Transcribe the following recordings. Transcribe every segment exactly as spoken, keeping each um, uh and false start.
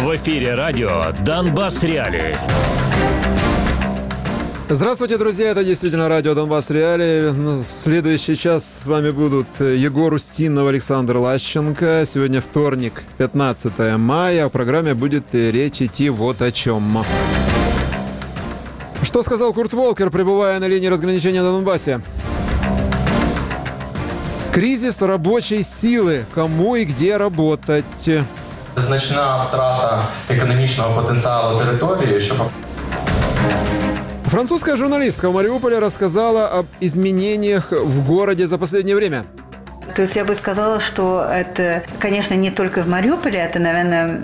В эфире радио «Донбасс Реалии». Здравствуйте, друзья! Это действительно радио «Донбасс Реалии». В следующий час с вами будут Егор Устинов, Александр Лащенко. Сегодня вторник, пятнадцатое мая. В программе будет речь идти вот о чем. Что сказал Курт Волкер, пребывая на линии разграничения на Донбассе? Кризис рабочей силы. Кому и где работать? Значна втрата економічного потенціалу території, що... Французская журналистка в Мариуполе рассказала об изменениях в городе за последнее время. То есть я бы сказала, что это, конечно, не только в Мариуполе, это, наверное...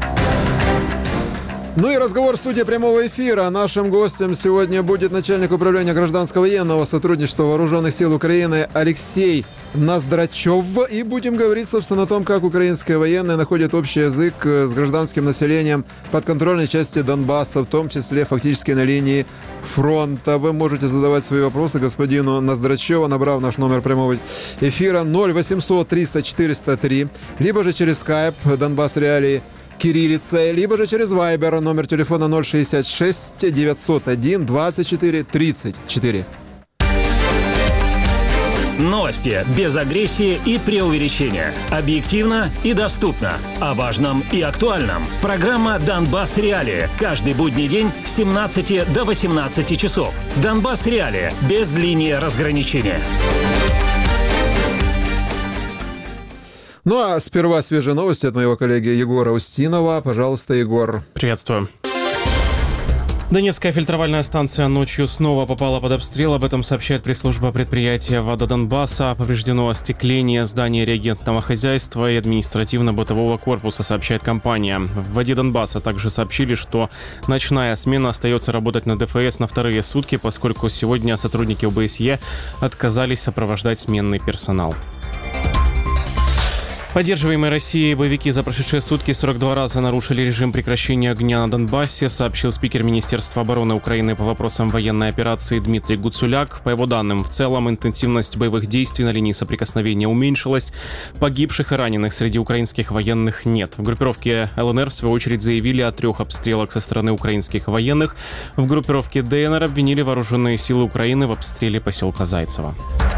Ну и разговор в студии прямого эфира. Нашим гостем сегодня будет начальник управления гражданско-военного сотрудничества Вооруженных сил Украины Алексей Ноздрачев. И будем говорить, собственно, о том, как украинские военные находят общий язык с гражданским населением подконтрольной части Донбасса, в том числе фактически на линии фронта. Вы можете задавать свои вопросы господину Ноздрачеву, набрав наш номер прямого эфира ноль восемьсот триста четыреста три, либо же через скайп «Донбасс Реалии» кириллицей, либо же через Viber, номер телефона ноль шестьдесят шесть девятьсот один двадцать четыре тридцать четыре. Новости без агрессии и преувеличения. Объективно и доступно. О важном и актуальном. Программа «Донбасс Реалии». Каждый будний день с семнадцати до восемнадцати часов. «Донбасс Реалии» без линии разграничения. Ну а сперва свежие новости от моего коллеги Егора Устинова. Пожалуйста, Егор. Приветствую. Донецкая фильтровальная станция ночью снова попала под обстрел. Об этом сообщает пресс-служба предприятия «Вода Донбасса». Повреждено остекление здания реагентного хозяйства и административно-бытового корпуса, сообщает компания. В «Воде Донбасса» также сообщили, что ночная смена остается работать на ДФС на вторые сутки, поскольку сегодня сотрудники ОБСЕ отказались сопровождать сменный персонал. Поддерживаемые Россией боевики за прошедшие сутки сорок два раза нарушили режим прекращения огня на Донбассе, сообщил спикер Министерства обороны Украины по вопросам военной операции Дмитрий Гуцуляк. По его данным, в целом интенсивность боевых действий на линии соприкосновения уменьшилась. Погибших и раненых среди украинских военных нет. В группировке ЛНР, в свою очередь, заявили о трех обстрелах со стороны украинских военных. В группировке ДНР обвинили вооруженные силы Украины в обстреле поселка Зайцево.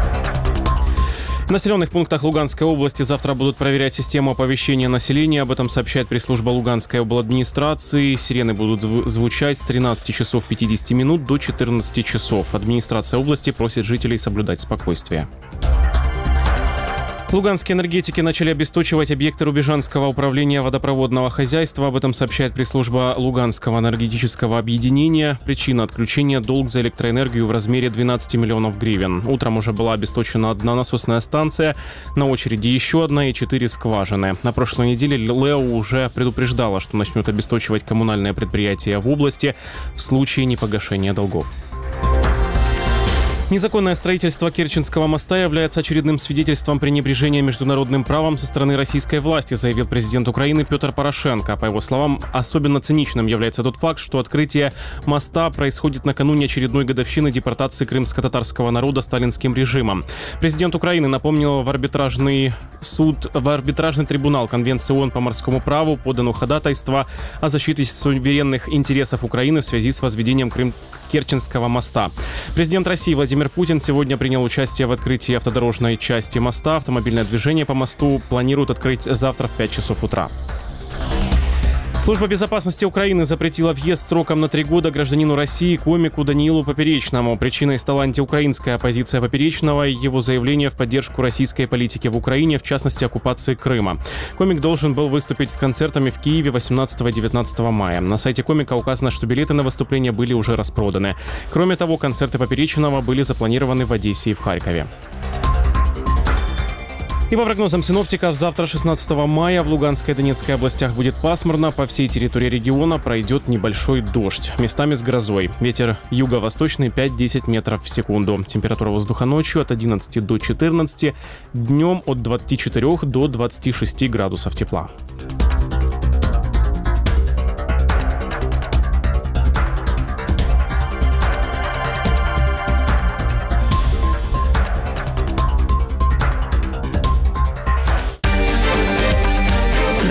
В населенных пунктах Луганской области завтра будут проверять систему оповещения населения. Об этом сообщает пресс-служба Луганской обладминистрации. Сирены будут звучать с тринадцати часов пятидесяти минут до четырнадцати часов. Администрация области просит жителей соблюдать спокойствие. Луганские энергетики начали обесточивать объекты Рубежанского управления водопроводного хозяйства. Об этом сообщает пресс-служба Луганского энергетического объединения. Причина отключения – долг за электроэнергию в размере двенадцати миллионов гривен. Утром уже была обесточена одна насосная станция, на очереди еще одна и четыре скважины. На прошлой неделе ЛЭО уже предупреждала, что начнет обесточивать коммунальные предприятия в области в случае непогашения долгов. Незаконное строительство Керченского моста является очередным свидетельством пренебрежения международным правом со стороны российской власти, заявил президент Украины Петр Порошенко. По его словам, особенно циничным является тот факт, что открытие моста происходит накануне очередной годовщины депортации крымско-татарского народа сталинским режимом. Президент Украины напомнил в арбитражный суд, в арбитражный трибунал Конвенции ООН по морскому праву подано ходатайство о защите суверенных интересов Украины в связи с возведением Крым Керченского моста. Президент России Владимир Путин сегодня принял участие в открытии автодорожной части моста. Автомобильное движение по мосту планируют открыть завтра в пять часов утра. Служба безопасности Украины запретила въезд сроком на три года гражданину России комику Даниилу Поперечному. Причиной стала антиукраинская оппозиция Поперечного и его заявление в поддержку российской политики в Украине, в частности, оккупации Крыма. Комик должен был выступить с концертами в Киеве восемнадцатого и девятнадцатого мая. На сайте комика указано, что билеты на выступление были уже распроданы. Кроме того, концерты Поперечного были запланированы в Одессе и в Харькове. И по прогнозам синоптиков, завтра, шестнадцатого мая, в Луганской и Донецкой областях будет пасмурно. По всей территории региона пройдет небольшой дождь, местами с грозой. Ветер юго-восточный пять-десять метров в секунду. Температура воздуха ночью от одиннадцати до четырнадцати, днем от двадцати четырёх до двадцати шести градусов тепла.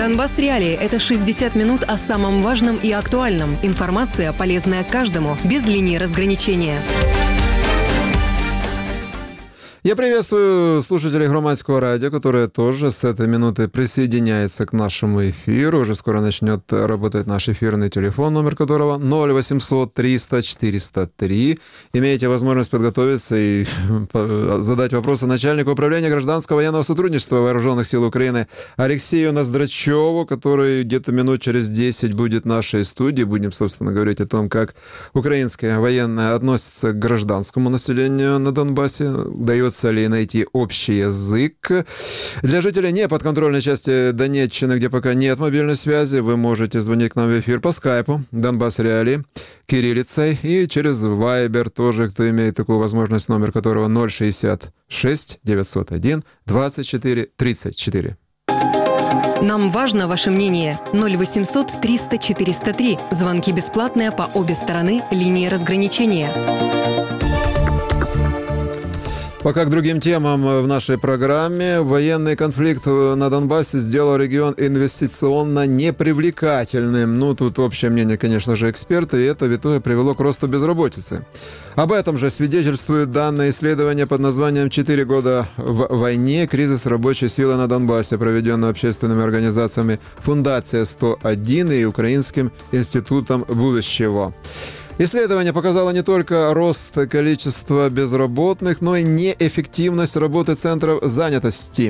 Донбасс Реалии – это шестьдесят минут о самом важном и актуальном. Информация, полезная каждому, без линии разграничения. Я приветствую слушателей Громадского радио, которые тоже с этой минуты присоединяются к нашему эфиру. Уже скоро начнет работать наш эфирный телефон, номер которого ноль восемьсот триста четыреста три. Имеете возможность подготовиться и задать вопросы начальнику управления гражданского военного сотрудничества Вооруженных сил Украины Алексею Ноздрачеву, который где-то минут через десять будет в нашей студии. Будем, собственно, говорить о том, как украинская военная относится к гражданскому населению на Донбассе, удается ли найти общий язык. Для жителей неподконтрольной части Донеччины, где пока нет мобильной связи, вы можете звонить к нам в эфир по скайпу Донбасс Реалии кириллицей и через Вайбер тоже, кто имеет такую возможность, номер которого ноль шестьдесят шесть девятьсот один двадцать четыре тридцать четыре. Нам важно ваше мнение. ноль восемьсот триста четыреста три. Звонки бесплатные по обе стороны линии разграничения. Пока к другим темам в нашей программе. Военный конфликт на Донбассе сделал регион инвестиционно непривлекательным. Ну, тут общее мнение, конечно же, эксперты, и это в итоге привело к росту безработицы. Об этом же свидетельствует данное исследование под названием «Четыре года в войне. Кризис рабочей силы на Донбассе», проведенное общественными организациями «Фундация сто один» и Украинским институтом будущего. Исследование показало не только рост количества безработных, но и неэффективность работы центров занятости.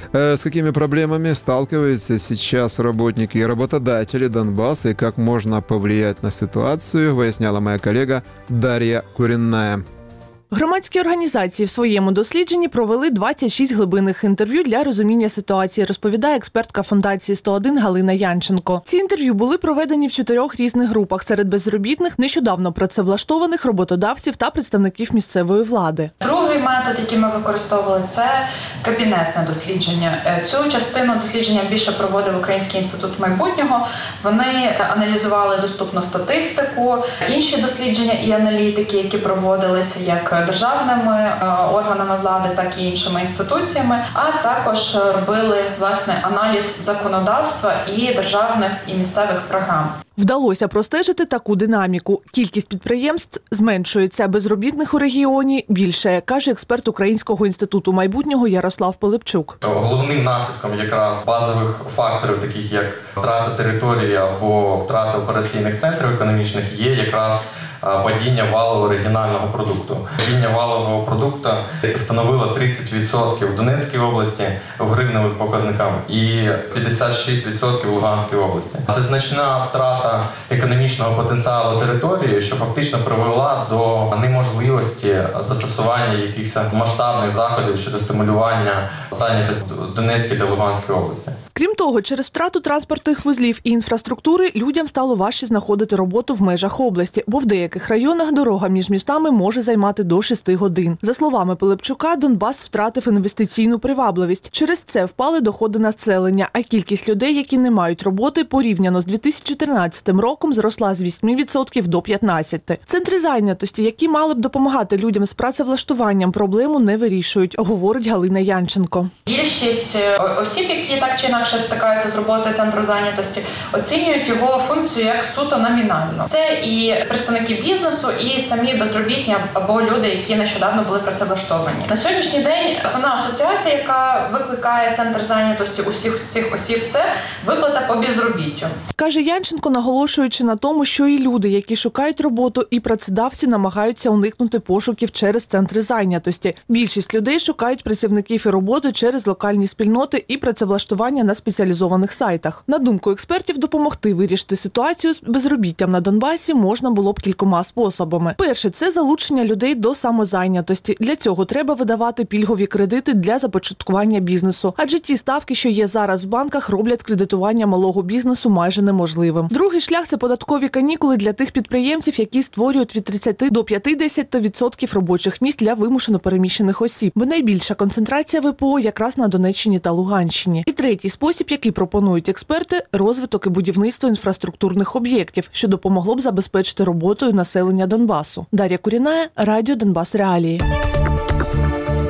С какими проблемами сталкиваются сейчас работники и работодатели Донбасса и как можно повлиять на ситуацию, выясняла моя коллега Дар'я Куренная. Громадські організації в своєму дослідженні провели двадцять шість глибинних інтерв'ю для розуміння ситуації, розповідає експертка Фундації сто один Галина Янченко. Ці інтерв'ю були проведені в чотирьох різних групах серед безробітних, нещодавно працевлаштованих, роботодавців та представників місцевої влади. Другий метод, який ми використовували, це кабінетне дослідження. Цю частину дослідження більше проводив Український інститут майбутнього. Вони аналізували доступну статистику, інші дослідження і аналітики, які проводилися як державними органами влади, так і іншими інституціями, а також робили, власне, аналіз законодавства і державних і місцевих програм. Вдалося простежити таку динаміку. Кількість підприємств зменшується, безробітних у регіоні більше, каже експерт Українського інституту майбутнього Ярослав Пилипчук. Головним наслідком якраз базових факторів, таких як втрата території або втрата операційних центрів економічних, є якраз падіння валового регіонального продукту. Падіння валового продукту становило тридцять відсотків в Донецькій області в гривневих показниках і п'ятдесят шість відсотків в Луганській області. Це значна втрата економічного потенціалу території, що фактично привела до неможливості застосування якихось масштабних заходів щодо стимулювання зайнятості в Донецькій та Луганській області. Крім того, через втрату транспортних вузлів і інфраструктури людям стало важче знаходити роботу в межах області, бо в деяких районах дорога між містами може займати до шести годин. За словами Пилипчука, Донбас втратив інвестиційну привабливість. Через це впали доходи населення, а кількість людей, які не мають роботи, порівняно з дві тисячі чотирнадцятим роком зросла з вісьми відсотків до п'ятнадцяти. Центри зайнятості, які мали б допомагати людям з працевлаштуванням, проблему не вирішують, говорить Галина Янченко. Більшість осіб, які так чи інакше стикаються з роботою центру зайнятості, оцінюють його функцію як суто номінальну. Це і представники бізнесу, і самі безробітні або люди, які нещодавно були працевлаштовані. На сьогоднішній день основна асоціація, яка викликає центр зайнятості усіх цих осіб, це виплата по безробіттю. Каже Янченко, наголошуючи на тому, що і люди, які шукають роботу, і працедавці намагаються уникнути пошуків через центри зайнятості. Більшість людей шукають працівників і роботу через локальні спільноти і працевлаштування на спеціалізованих сайтах. На думку експертів, допомогти вирішити ситуацію з безробіттям на Донбасі можна було б кількома способами. Перше – це залучення людей до самозайнятості. Для цього треба видавати пільгові кредити для започаткування бізнесу. Адже ті ставки, що є зараз в банках, роблять кредитування малого бізнесу майже неможливим. Другий шлях – це податкові канікули для тих підприємців, які створюють від тридцяти до п'ятдесяти відсотків робочих місць для вимушено переміщених осіб. Бо найбільша концентрація ВПО якраз на Донеччині та Луганщині. І третій спосіб, який пропонують експерти – розвиток і будівництво інфраструктурних об'єктів, що допомогло б забезпечити роботою населення Донбасу. Дар'я Куренная, Радіо Донбасс Реалії.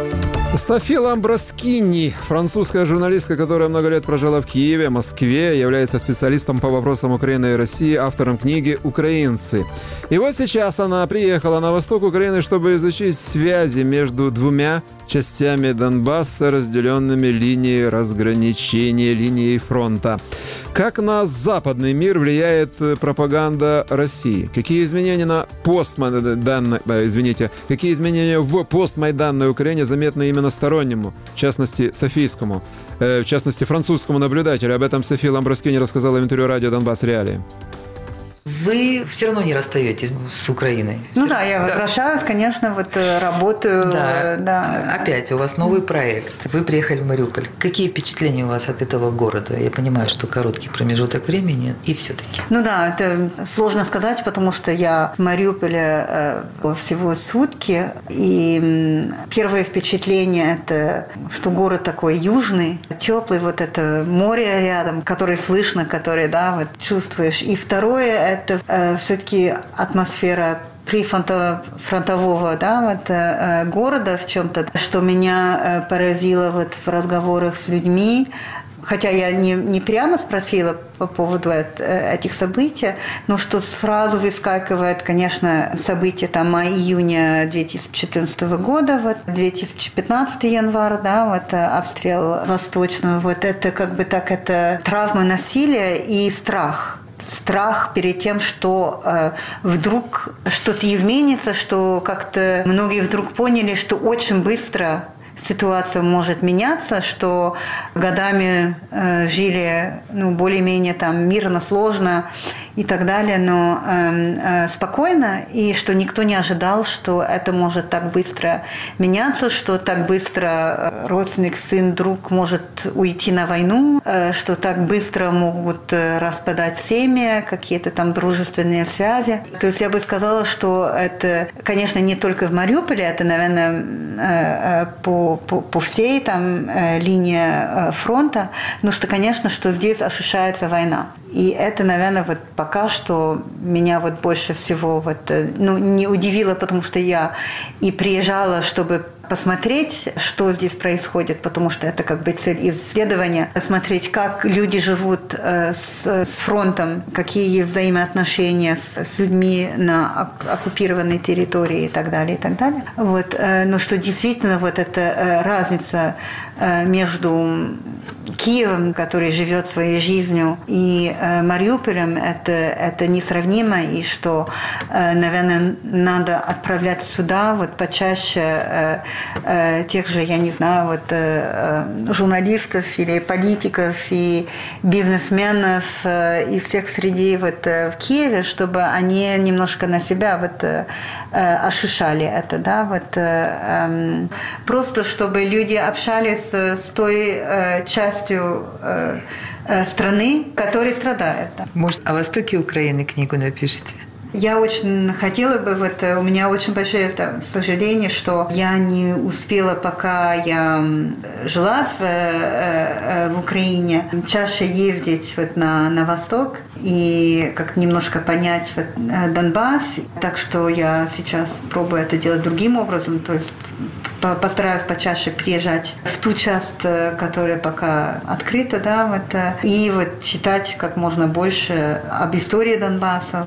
Софи Ламброскини, французская журналистка, которая много лет прожила в Киеве, Москве, является специалистом по вопросам Украины и России, автором книги «Украинцы». И вот сейчас она приехала на восток Украины, чтобы изучить связи между двумя частями Донбасса, разделенными линией разграничения, линией фронта. Как на западный мир влияет пропаганда России? Какие изменения на постмайданной, извините, какие изменения в постмайданной Украине заметны именно стороннему, в частности, софийскому, э, в частности, французскому наблюдателю? Об этом Софи Ламброскини рассказала в интервью радио «Донбасс Реалии». Вы все равно не расстаетесь с Украиной. Ну да, я возвращаюсь, конечно, вот работаю. Да. Да. Опять у вас новый проект. Вы приехали в Мариуполь. Какие впечатления у вас от этого города? Я понимаю, что короткий промежуток времени, и все-таки. Ну да, это сложно сказать, потому что я в Мариуполе всего сутки. И первое впечатление – это что город такой южный, теплый, вот это море рядом, которое слышно, которое, да, вот чувствуешь. И второе – это э, все-таки атмосфера прифронтового, да, вот, э, города в чем-то, что меня э, поразило вот в разговорах с людьми. Хотя я не, не прямо спросила по поводу этих событий, но что сразу выскакивает, конечно, события там мая-июня две тысячи четырнадцатого года, вот две тысячи пятнадцатый январь, да, вот обстрел Восточного, вот это как бы так, это травма насилия и страх. Страх перед тем, что э, вдруг что-то изменится, что как-то многие вдруг поняли, что очень быстро ситуация может меняться, что годами э, жили ну, более-менее там мирно, сложно и так далее, но э, э, спокойно, и что никто не ожидал, что это может так быстро меняться, что так быстро родственник, сын, друг может уйти на войну, э, что так быстро могут распадать семьи, какие-то там дружественные связи. То есть я бы сказала, что это, конечно, не только в Мариуполе, это, наверное, э, э, по По, по всей там э, линии э, фронта, но что, конечно, что здесь ощущается война. И это, наверное, вот пока что меня вот больше всего вот, э, ну, не удивило, потому что я и приезжала, чтобы посмотреть, что здесь происходит, потому что это как бы цель исследования, посмотреть, как люди живут э, с, с фронтом, какие есть взаимоотношения с, с людьми на оккупированной территории и так далее, и так далее. Вот, э, но что действительно вот эта э, разница э, между Киевом, который живет своей жизнью, и э, Мариуполем, это, это несравнимо, и что, э, наверное, надо отправлять сюда вот почаще э, э, тех же, я не знаю, вот, э, журналистов или политиков и бизнесменов э, из всех среди вот, э, в Киеве, чтобы они немножко на себя вот, э, ощущали это, да, вот, э, э, просто чтобы люди общались с той э, частью э, э, страны, которая страдает. Да. Может, о востоке Украины книгу напишите? Я очень хотела бы, вот у меня очень большое там, сожаление, что я не успела, пока я жила в, в Украине, чаще ездить вот на, на восток и как-то немножко понять вот, Донбасс. Так что я сейчас пробую это делать другим образом, то есть постараюсь почаще приезжать в ту часть, которая пока открыта, да, вот, и вот читать как можно больше об истории Донбасса.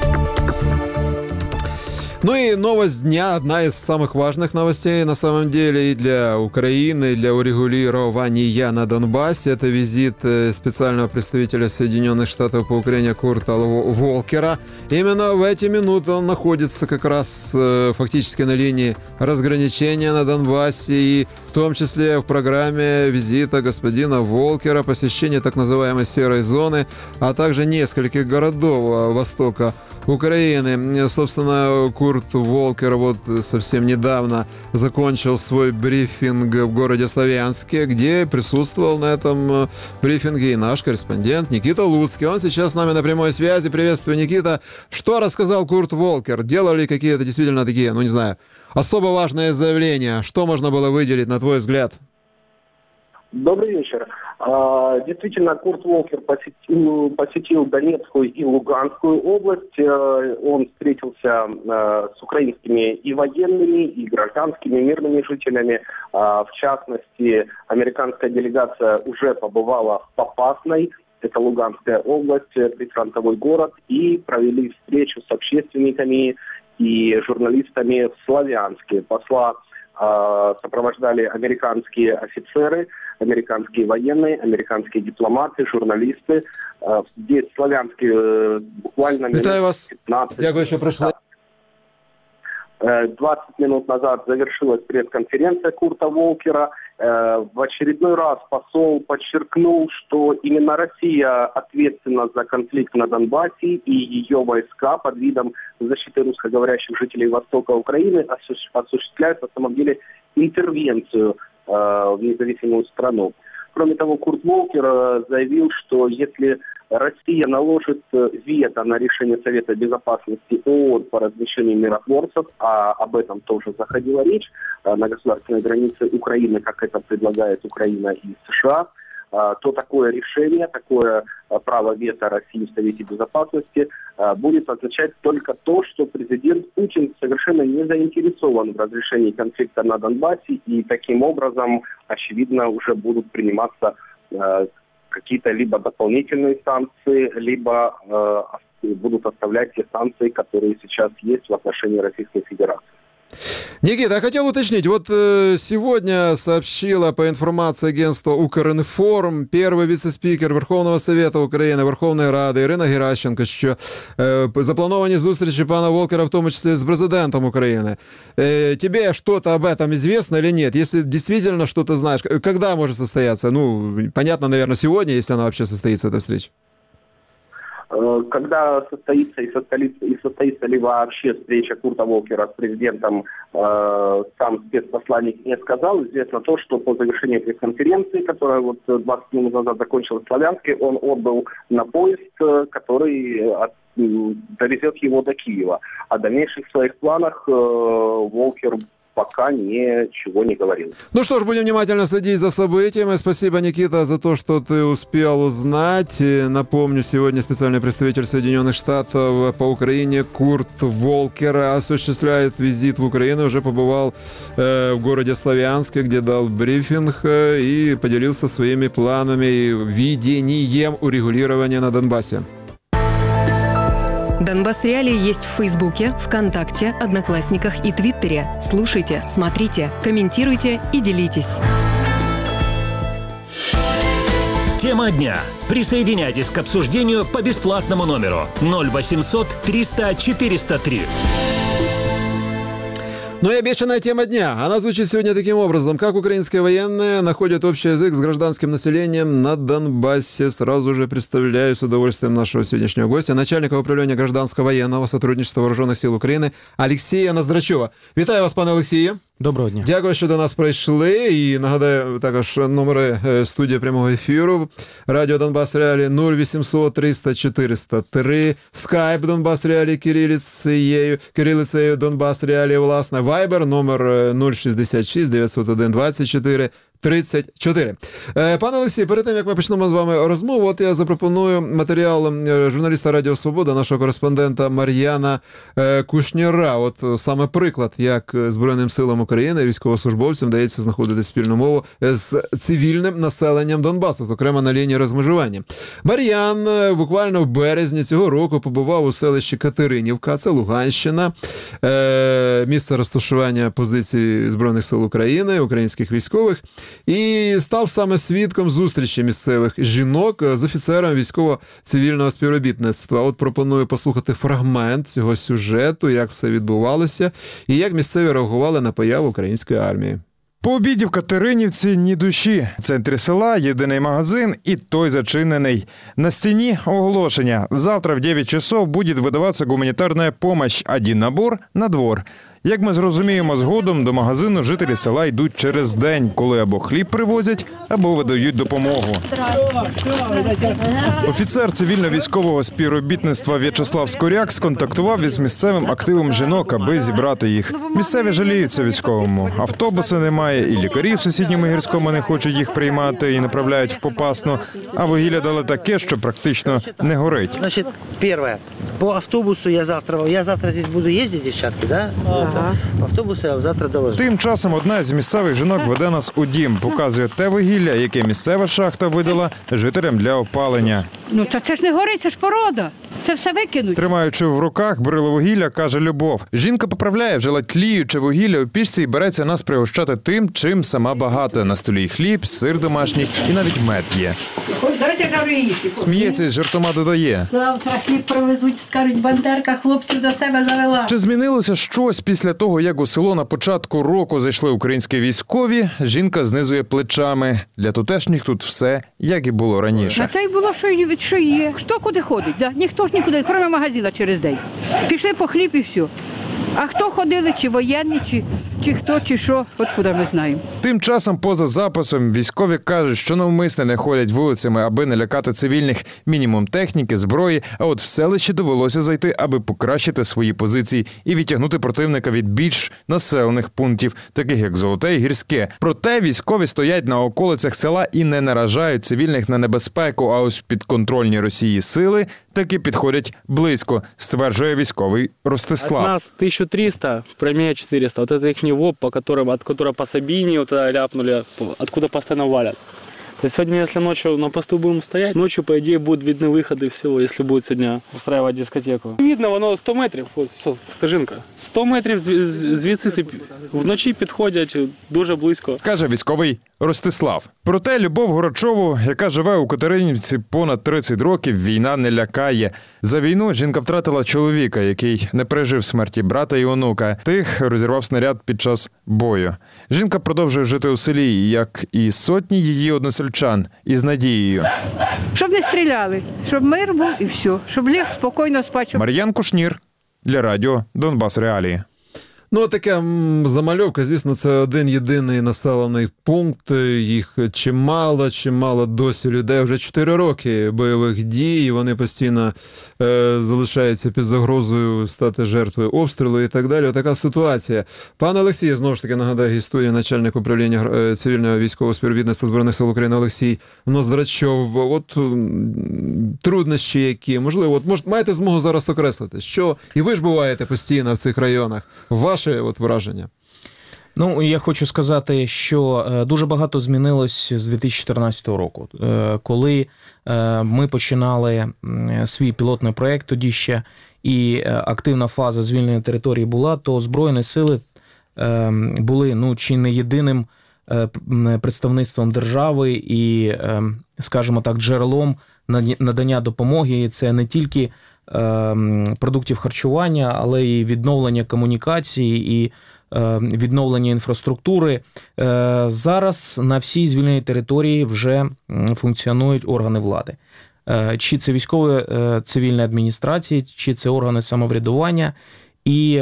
Ну и новость дня, одна из самых важных новостей на самом деле и для Украины, и для урегулирования на Донбассе. Это визит специального представителя Соединенных Штатов по Украине Курта Волкера. Именно в эти минуты он находится как раз фактически на линии разграничения на Донбассе, и в том числе в программе визита господина Волкера посещение так называемой серой зоны, а также нескольких городов востока Украины. Собственно, Курт Волкер вот совсем недавно закончил свой брифинг в городе Славянске, где присутствовал на этом брифинге и наш корреспондент Никита Луцкий. Он сейчас с нами на прямой связи. Приветствую, Никита. Что рассказал Курт Волкер? Делали какие-то действительно такие, ну не знаю, особо важные заявления? Что можно было выделить, на твой взгляд? Добрый вечер. Действительно, Курт Волкер посетил, посетил Донецкую и Луганскую область. Он встретился с украинскими и военными, и гражданскими, мирными жителями. В частности, американская делегация уже побывала в Попасной, это Луганская область, прифронтовой город, и провели встречу с общественниками и журналистами в Славянске. Посла сопровождали американские офицеры, американские военные, американские дипломаты, журналисты. Здесь в Славянске буквально минут пятнадцать. Дякую, що прийшли. двадцать минут назад завершилась пресс-конференция Курта Волкера. В очередной раз посол подчеркнул, что именно Россия ответственна за конфликт на Донбассе, и ее войска под видом защиты русскоговорящих жителей Востока Украины осуществляют на самом деле интервенцию в независимую страну. Кроме того, Курт Волкер заявил, что если Россия наложит вето на решение Совета Безопасности ООН по размещению миротворцев, а об этом тоже заходила речь, на государственной границе Украины, как это предлагает Украина и США, то такое решение, такое право вето России в Совете Безопасности будет означать только то, что президент Путин совершенно не заинтересован в разрешении конфликта на Донбассе, и таким образом, очевидно, уже будут приниматься какие-то либо дополнительные санкции, либо э, будут оставлять те санкции, которые сейчас есть в отношении Российской Федерации. Никита, я хотел уточнить. Вот э, сегодня сообщила по информации агентства «Укринформ» первый віце-спікер Верховного Совета України, Верховної Ради Ірина Геращенко, що э, заплановані зустрічі пана Волкера, в тому числі с президентом Украины. Э, тебе что-то об этом известно или нет? Если действительно что-то знаешь, когда может состояться? Ну, понятно, наверное, сегодня, если она вообще состоится, эта встреча. Когда состоится и состоится, и состоится ли вообще встреча Курта Волкера с президентом, э, сам спецпосланник не сказал. Известно то, что по завершении пресс-конференции, которая вот двадцать минут назад закончилась в Славянске, он отбыл на поезд, который от, довезет его до Киева. О дальнейших своих планах э, Волкер пока ничего не говорил. Ну что ж, будем внимательно следить за событиями. Спасибо, Никита, за то, что ты успел узнать. Напомню, сегодня специальный представитель Соединенных Штатов по Украине Курт Волкер осуществляет визит в Украину. Уже побывал э, в городе Славянске, где дал брифинг э, и поделился своими планами и видением урегулирования на Донбассе. Донбасс Реалии есть в Фейсбуке, ВКонтакте, Одноклассниках и Твиттере. Слушайте, смотрите, комментируйте и делитесь. Тема дня. Присоединяйтесь к обсуждению по бесплатному номеру ноль восемьсот триста четыреста три. Ну и обещанная тема дня. Она звучит сегодня таким образом. Как украинские военные находят общий язык с гражданским населением на Донбассе. Сразу же представляю с удовольствием нашего сегодняшнего гостя, начальника управления гражданского военного сотрудничества Вооружених сил України Олексія Ноздрачова. Вітаю вас, пане Олексію. Доброго дня. Дякую, що до нас прийшли. І нагадаю також номери студії прямого ефіру. Радіо Донбас Реалії нуль вісімсот триста чотириста три. Скайп Донбас Реалії кирилицею, кирилицею Донбас Реалії, власне. Вайбер номер нуль шістдесят шість дев'ятсот один двадцять чотири тридцять чотири. Пане Олексій, перед тим, як ми почнемо з вами розмову, от я запропоную матеріал журналіста Радіо Свобода, нашого кореспондента Мар'яна Кушніра. От саме приклад, як Збройним силам України, військовослужбовцям вдається знаходити спільну мову з цивільним населенням Донбасу, зокрема на лінії розмежування. Мар'ян буквально в березні цього року побував у селищі Катеринівка, це Луганщина, місце розташування позицій Збройних сил України, українських військових, і став саме свідком зустрічі місцевих жінок з офіцером військово-цивільного співробітництва. От пропоную послухати фрагмент цього сюжету, як все відбувалося і як місцеві реагували на появу української армії. По обіді в Катеринівці ні душі. В центрі села єдиний магазин і той зачинений. На стіні оголошення. Завтра в девять часов будет выдаваться гуманитарная помощь. Один набор на двор. Як ми зрозуміємо згодом, до магазину жителі села йдуть через день, коли або хліб привозять, або видають допомогу. Офіцер цивільно-військового співробітництва В'ячеслав Скоряк сконтактував із місцевим активом жінок, аби зібрати їх. Місцеві жаліються військовому. Автобуси немає, і лікарі в сусідньому Гірському не хочуть їх приймати і направляють в Попасну. А вугілля дали таке, що практично не горить. Значит, первое. По автобусу я завтра, я завтра здесь буду ездить, девчатки, да? Ага. По автобусу я завтра доложу. Тим часом одна з місцевих жінок веде нас у дім, показує те вугілля, яке місцева шахта видала жителям для опалення. Ну, то це ж не горить, це ж порода. Це все викинуть. Тримаючи в руках брило вугілля, каже Любов. Жінка поправляє вже тліюче вугілля у пічці і береться нас пригощати тим, чим сама багата. На столі хліб, сир домашній і навіть мед є. Сміється і з жартома додає. Завтра хліб привезуть, скажуть, Бандерка хлопців до себе завела. Чи змінилося щось після того, як у село на початку року зайшли українські військові? Жінка знизує плечами. Для тутешніх тут все, як і було раніше. А то й було, що є, що є. Хто куди ходить? Да? Ніхто ж нікуди, крім магазина через день. Пішли по хліб і все. А хто ходили, чи воєнні, чи, чи хто, чи що, от куди ми знаємо. Тим часом, поза записом, військові кажуть, що навмисне не ходять вулицями, аби не лякати цивільних. Мінімум техніки, зброї, а от в селище довелося зайти, аби покращити свої позиції і відтягнути противника від більш населених пунктів, таких як Золоте і Гірське. Проте військові стоять на околицях села і не наражають цивільних на небезпеку, а ось підконтрольні Росії сили таки підходять близько, стверджує військовий Ростислав. От нас тисяча триста, прямее четыреста. Вот это их ВОП, по которым, от которого по Сабине вот ляпнули, откуда постоянно валят. То есть сегодня, если ночью на посту будем стоять, ночью, по идее, будут видны выходы всего, если будет сегодня устраивать дискотеку. Видно, воно сто метрів, ось, все, стежинка. сто метрів звідси вночі підходять дуже близько. Каже військовий Ростислав. Проте Любов Горочову, яка живе у Катеринівці понад тридцять років, війна не лякає. За війну жінка втратила чоловіка, який не пережив смерті брата і онука. Тих розірвав снаряд під час бою. Жінка продовжує жити у селі, як і сотні її односельчан, із надією. Щоб не стріляли, щоб мир був і все, щоб ліг спокійно спати. Мар'ян Кушнір для радіо «Донбас Реалії». Ну, така замальовка, звісно, це один-єдиний населений пункт, їх чимало, чимало досі людей, вже чотири роки бойових дій, вони постійно е, залишаються під загрозою стати жертвою обстрілу і так далі. Така ситуація. Пан Олексій, знову ж таки, нагадаю історію, начальник управління цивільного військового співробітництва Збройних сил України Олексій Ноздрачов. От труднощі які, можливо, от, може, маєте змогу зараз окреслити, що і ви ж буваєте постійно в цих районах. Ваше от враження? Ну, я хочу сказати, що дуже багато змінилось з дві тисячі чотирнадцятого року. Коли ми починали свій пілотний проєкт, тоді ще і активна фаза звільнення території була, то Збройні сили були, ну, чи не єдиним представництвом держави і, скажімо так, джерелом надання допомоги. І це не тільки продуктів харчування, але і відновлення комунікації, і відновлення інфраструктури. Зараз на всій звільненій території вже функціонують органи влади. Чи це військові цивільні адміністрації, чи це органи самоврядування. І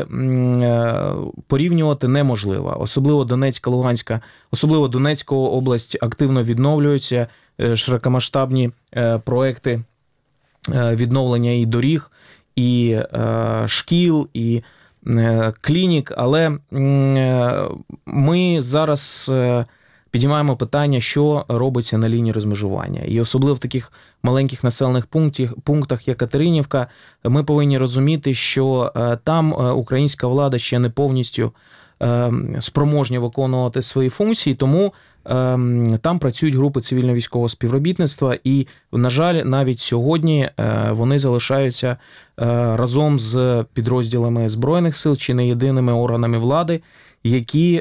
порівнювати неможливо. Особливо Донецька, Луганська, особливо Донецька область активно відновлюються, широкомасштабні проекти відновлення і доріг, і шкіл, і клінік. Але ми зараз підіймаємо питання, що робиться на лінії розмежування. І особливо в таких маленьких населених пунктах, як Катеринівка, ми повинні розуміти, що там українська влада ще не повністю спроможні виконувати свої функції, тому там працюють групи цивільно-військового співробітництва, і, на жаль, навіть сьогодні вони залишаються разом з підрозділами Збройних сил чи не єдиними органами влади, які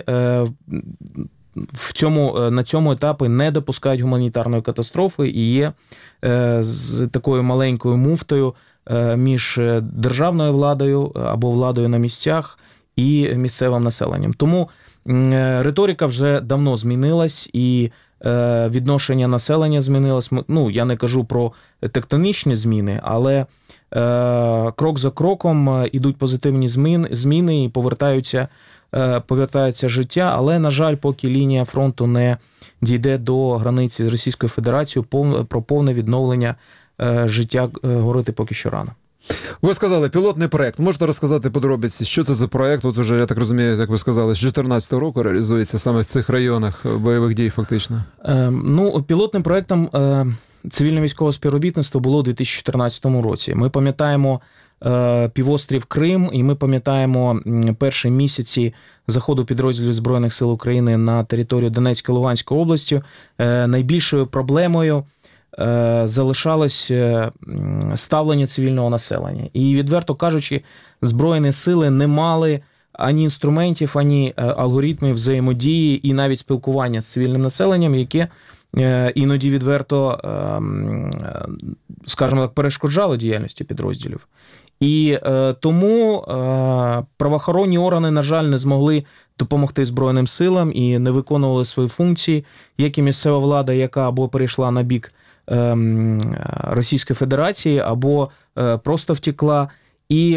в цьому, на цьому етапі не допускають гуманітарної катастрофи і є з такою маленькою муфтою між державною владою або владою на місцях і місцевим населенням. Тому риторика вже давно змінилась, і відношення населення змінилось. Ну, я не кажу про тектонічні зміни, але крок за кроком ідуть позитивні зміни і повертаються, повертається життя, але, на жаль, поки лінія фронту не дійде до границі з Російською Федерацією, про повне відновлення життя говорити поки що рано. Ви сказали, пілотний проєкт. Можете розказати подробиці, що це за проєкт? От уже, я так розумію, як ви сказали, з дві тисячі чотирнадцятого року реалізується саме в цих районах бойових дій фактично. Е, ну, пілотним проєктом е, цивільно-військового співробітництва було у дві тисячі чотирнадцятому році. Ми пам'ятаємо е, півострів Крим, і ми пам'ятаємо перші місяці заходу підрозділів Збройних сил України на територію Донецької, Луганської області. Е, найбільшою проблемою залишалось ставлення цивільного населення. І, відверто кажучи, Збройні сили не мали ані інструментів, ані алгоритмів взаємодії і навіть спілкування з цивільним населенням, яке іноді відверто, скажімо так, перешкоджало діяльності підрозділів. І тому правоохоронні органи, на жаль, не змогли допомогти Збройним силам і не виконували свої функції, як і місцева влада, яка або перейшла на бік Російської Федерації, або просто втекла. І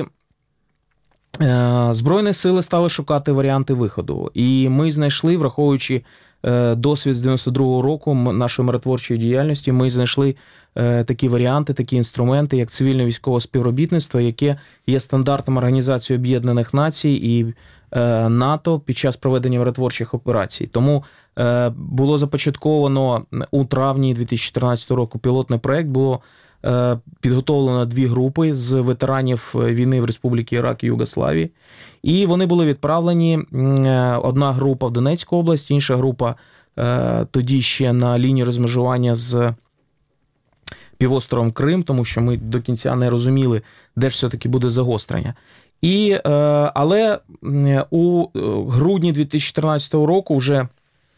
Збройні сили стали шукати варіанти виходу. І ми знайшли, враховуючи досвід з дев'яносто другого року нашої миротворчої діяльності, ми знайшли такі варіанти, такі інструменти, як цивільне військове співробітництво, яке є стандартом Організації Об'єднаних Націй і НАТО під час проведення миротворчих операцій. Тому було започатковано у травні дві тисячі чотирнадцятого року пілотний проєкт, було підготовлено дві групи з ветеранів війни в Республіці Ірак і Югославії. І вони були відправлені, одна група в Донецьку область, інша група тоді ще на лінії розмежування з півостровом Крим, тому що ми до кінця не розуміли, де ж все-таки буде загострення. І, але у грудні дві тисячі чотирнадцятого року вже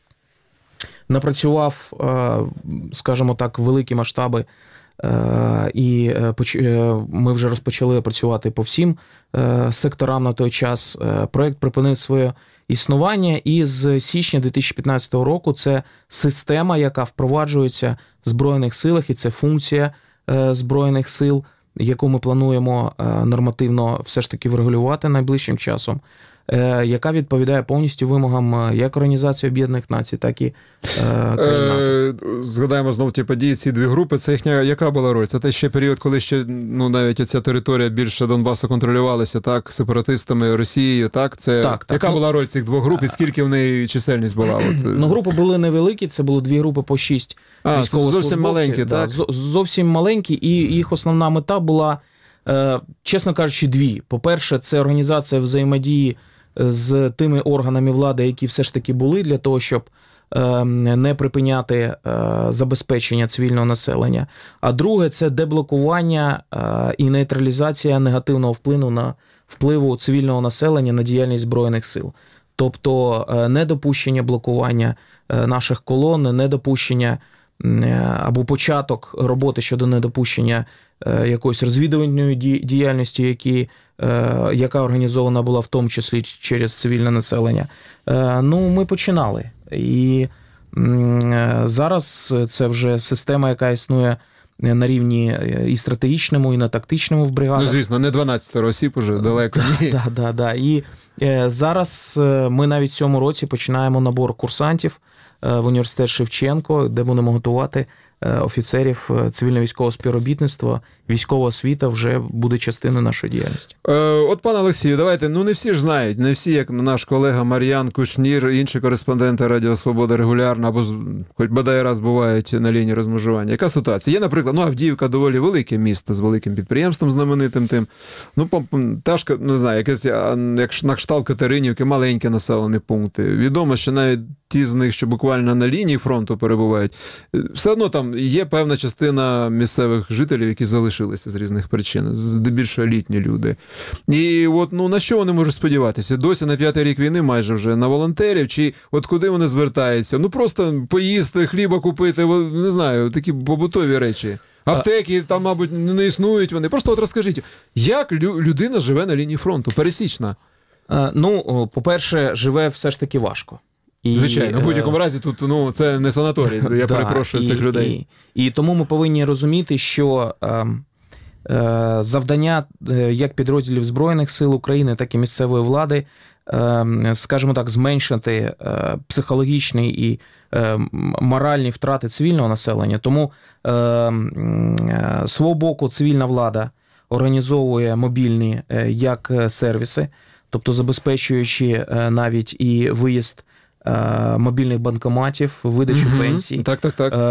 напрацював, скажімо так, великі масштаби, і ми вже розпочали працювати по всім секторам на той час. Проєкт припинив своє існування, і з січня дві тисячі п'ятнадцятого року це система, яка впроваджується в Збройних силах, і це функція Збройних сил, яку ми плануємо нормативно все ж таки врегулювати найближчим часом, яка відповідає повністю вимогам як Організації Об'єднаних Націй, так і країн НАТО. Згадаємо знову ті події, ці дві групи. Це їхня, яка була роль? Це те ще період, коли ще, ну, навіть ця територія більше Донбасу контролювалася, так, сепаратистами, Росією, так? Це так, так. Яка ну, була роль цих двох груп і скільки в неї чисельність була? От. Ну, групи були невеликі, це було дві групи по шість військовослужбовців. Зовсім маленькі, да, так? Зовсім маленькі, і їх основна мета була, чесно кажучи, дві. По-перше, це організація взаємодії з тими органами влади, які все ж таки були, для того, щоб не припиняти забезпечення цивільного населення. А друге – це деблокування і нейтралізація негативного впливу на впливу цивільного населення на діяльність Збройних сил. Тобто недопущення блокування наших колон, недопущення або початок роботи щодо недопущення якоїсь розвідувальної діяльності, які, яка організована була в тому числі через цивільне населення. Ну, ми починали. І зараз це вже система, яка існує на рівні і стратегічному, і на тактичному в бригадах. Ну, звісно, не дванадцять осіб уже далеко. Так, да, да, да. І зараз ми навіть в цьому році починаємо набор курсантів в університет Шевченко, де будемо готувати офіцерів цивільно-військового співробітництва. Військова освіта вже буде частиною нашої діяльності. Е, от, пане Олексію, давайте, ну не всі ж знають, не всі, як наш колега Мар'ян Кушнір, інші кореспонденти Радіо Свобода регулярно, або хоч бодай раз бувають на лінії розмежування. Яка ситуація? Є, наприклад, ну Авдіївка доволі велике місто з великим підприємством знаменитим тим. Ну, Ташка, не знаю, якесь, як на кшталт Катеринівки, маленькі населені пункти. Відомо, що навіть ті з них, що буквально на лінії фронту перебувають, все одно там є певна частина місцевих жителів, які залишилися з різних причин, здебільшого літні люди. І от, ну, на що вони можуть сподіватися? Досі на п'ятий рік війни майже вже на волонтерів, чи от куди вони звертаються? Ну, просто поїсти, хліба купити, не знаю, такі побутові речі. Аптеки там, мабуть, не існують вони. Просто от розкажіть, як людина живе на лінії фронту, пересічна? Ну, по-перше, живе все ж таки важко. І, Звичайно, в будь-якому разі тут ну, це не санаторій, я да, перепрошую і, цих людей. І, і тому ми повинні розуміти, що е, е, завдання як підрозділів Збройних сил України, так і місцевої влади, е, скажімо так, зменшити е, психологічні і е, моральні втрати цивільного населення. Тому е, е, з свого боку цивільна влада організовує мобільні е, як сервіси, тобто забезпечуючи е, навіть і виїзд мобільних банкоматів, видачу угу. пенсій. Так, так, так.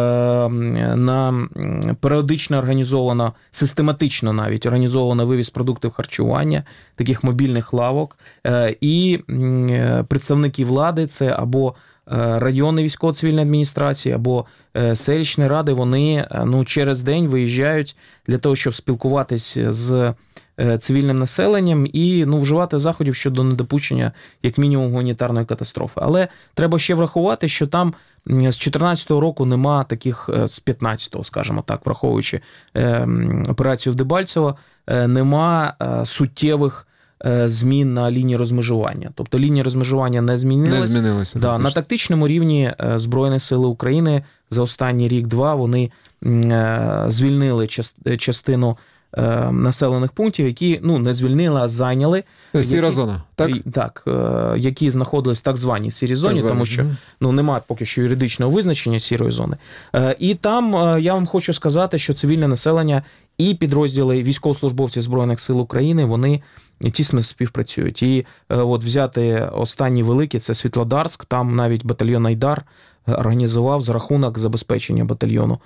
На періодично організовано, систематично навіть організовано вивіз продуктів харчування, таких мобільних лавок. І представники влади, це або районні військово-цивільні адміністрації, або селищні ради, вони ну, через день виїжджають для того, щоб спілкуватись з цивільним населенням і ну, вживати заходів щодо недопущення, як мінімум, гуманітарної катастрофи. Але треба ще врахувати, що там з чотирнадцятого року нема таких, з п'ятнадцятого, скажімо так, враховуючи операцію в Дебальцево, нема суттєвих змін на лінії розмежування. Тобто лінія розмежування не змінилася. Не змінилася. Да, на тактичному рівні Збройні сили України за останній рік-два вони звільнили частину населених пунктів, які ну, не звільнили, а зайняли. Сіра які, зона, так? Так, які знаходились в так званій сірій зоні, так звані. Тому що ну, немає поки що юридичного визначення сірої зони. І там я вам хочу сказати, що цивільне населення і підрозділи військовослужбовців Збройних сил України, вони тісно співпрацюють. І от взяти останні великі, це Світлодарськ, там навіть батальйон Айдар організував за рахунок забезпечення батальйону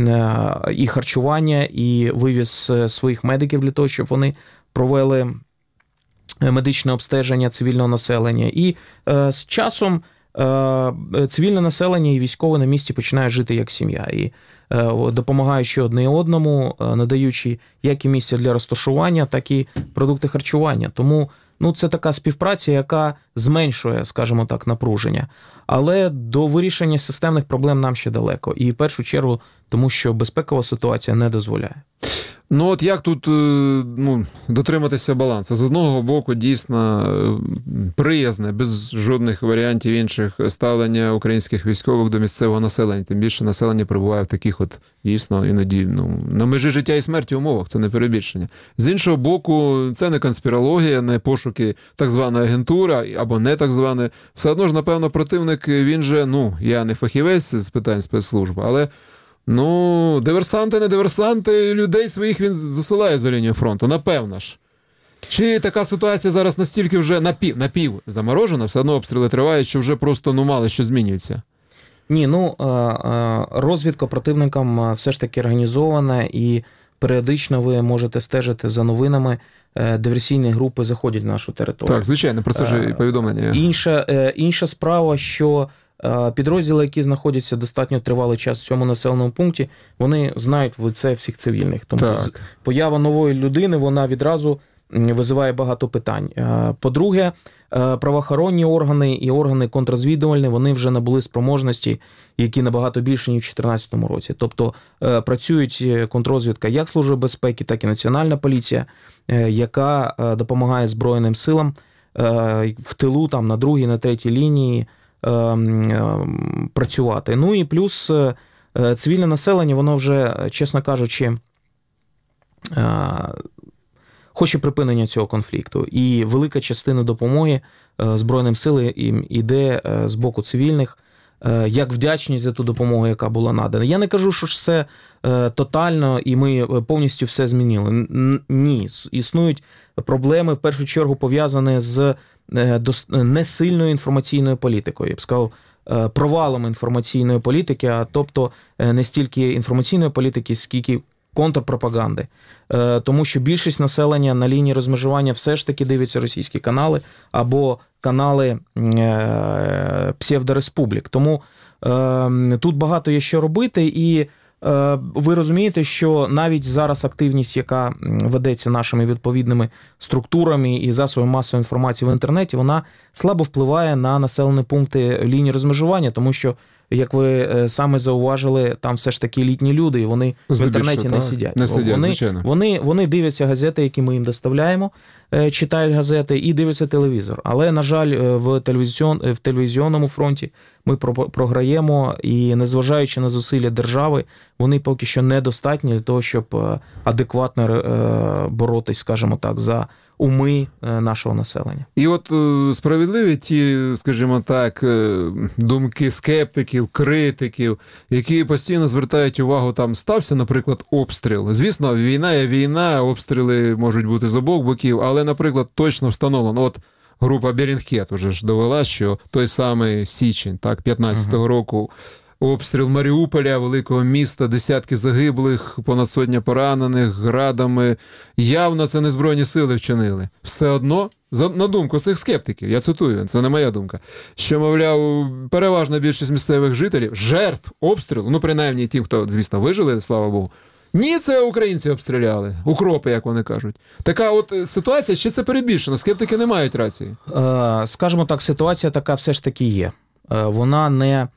і харчування, і вивіз своїх медиків для того, щоб вони провели медичне обстеження цивільного населення. І е, з часом е, цивільне населення і військові на місці починають жити як сім'я. І е, допомагаючи одне одному, е, надаючи як і місця для розташування, так і продукти харчування. Тому ну, це така співпраця, яка зменшує, скажімо так, напруження. Але до вирішення системних проблем нам ще далеко. І в першу чергу, тому що безпекова ситуація не дозволяє. Ну от як тут ну, дотриматися балансу? З одного боку, дійсно приязне, без жодних варіантів інших, ставлення українських військових до місцевого населення. Тим більше населення перебуває в таких от, дійсно, іноді ну, на межі життя і смерті умовах, це не перебільшення. З іншого боку, це не конспірологія, не пошуки так званої агентури, або не так званої. Все одно ж, напевно, противник, він же, ну, я не фахівець з питань спецслужб, але ну, диверсанти, не диверсанти, людей своїх він засилає за лінію фронту, напевно ж. Чи така ситуація зараз настільки вже напів, напів заморожена, все одно обстріли тривають, що вже просто ну, мало що змінюється? Ні, ну, розвідка противникам все ж таки організована, і періодично ви можете стежити за новинами, диверсійні групи заходять на нашу територію. Так, звичайно, про це ж і повідомлення. Інша, інша справа, що підрозділи, які знаходяться достатньо тривалий час в цьому населеному пункті, вони знають в лице всіх цивільних. Тому так. Поява нової людини, вона відразу визиває багато питань. По-друге, правоохоронні органи і органи контррозвідувальні, вони вже набули спроможності, які набагато більше, ніж в дві тисячі чотирнадцятому році. Тобто працюють контррозвідка як Служби безпеки, так і Національна поліція, яка допомагає Збройним силам в тилу, там, на другій, на третій лінії працювати. Ну і плюс цивільне населення, воно вже, чесно кажучи, хоче припинення цього конфлікту. І велика частина допомоги Збройним силам йде з боку цивільних, як вдячність за ту допомогу, яка була надана. Я не кажу, що це тотально і ми повністю все змінили. Ні, існують проблеми, в першу чергу, пов'язані з несильною інформаційною політикою. Я б сказав, провалом інформаційної політики, а тобто не стільки інформаційної політики, скільки контрпропаганди. Тому що більшість населення на лінії розмежування все ж таки дивиться російські канали або канали псевдореспублік. Тому тут багато є що робити, і ви розумієте, що навіть зараз активність, яка ведеться нашими відповідними структурами і засобами масової інформації в інтернеті, вона слабо впливає на населені пункти лінії розмежування, тому що, як ви саме зауважили, там все ж таки літні люди, і вони Здебільше, в інтернеті та, не сидять. Не сидять, вони, звичайно. Вони, вони дивляться газети, які ми їм доставляємо, читають газети і дивляться телевізор. Але, на жаль, в, телевізіон, в телевізійному фронті ми програємо, і незважаючи на зусилля держави, вони поки що недостатні для того, щоб адекватно боротись, скажімо так, за уми нашого населення. І от справедливі ті, скажімо так, думки скептиків, критиків, які постійно звертають увагу, там стався, наприклад, обстріл. Звісно, війна є війна, обстріли можуть бути з обох боків, але, наприклад, точно встановлено, от група Берінгхет вже ж довела, що той самий січень, так, п'ятнадцятого uh-huh. року, обстріл Маріуполя, великого міста, десятки загиблих, понад сотня поранених, градами. Явно це не Збройні сили вчинили. Все одно, на думку цих скептиків, я цитую, це не моя думка, що, мовляв, переважна більшість місцевих жителів, жертв обстрілу, ну, принаймні ті, хто, звісно, вижили, слава Богу, ні, це українці обстріляли, укропи, як вони кажуть. Така от ситуація, чи це перебільшено? Скептики не мають рації. Скажімо так, ситуація така все ж таки є. Вона не...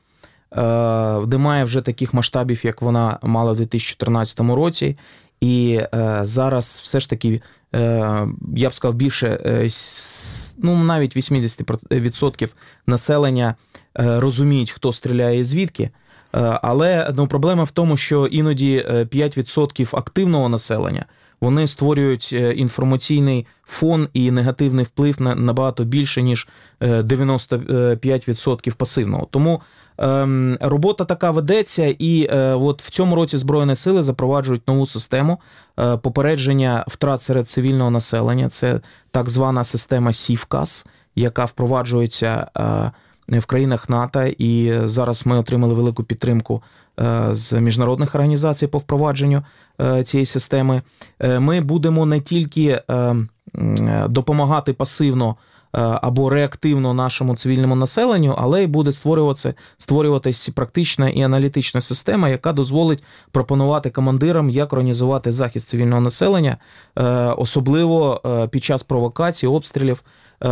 немає вже таких масштабів, як вона мала в дві тисячі чотирнадцятому році, і е, зараз все ж таки, е, я б сказав, більше, е, ну, навіть вісімдесят відсотків населення е, розуміють, хто стріляє і звідки, е, але ну, проблема в тому, що іноді п'ять відсотків активного населення, вони створюють інформаційний фон і негативний вплив на набагато більше, ніж дев'яносто п'ять відсотків пасивного. Тому ем, робота така ведеться, і е, от в цьому році Збройні сили запроваджують нову систему е, попередження втрат серед цивільного населення. Це так звана система СІВКАС, яка впроваджується е, в країнах НАТО, і зараз ми отримали велику підтримку з міжнародних організацій по впровадженню цієї системи. Ми будемо не тільки допомагати пасивно або реактивно нашому цивільному населенню, але й буде створюватися, створюватися практична і аналітична система, яка дозволить пропонувати командирам, як організувати захист цивільного населення, особливо під час провокацій, обстрілів.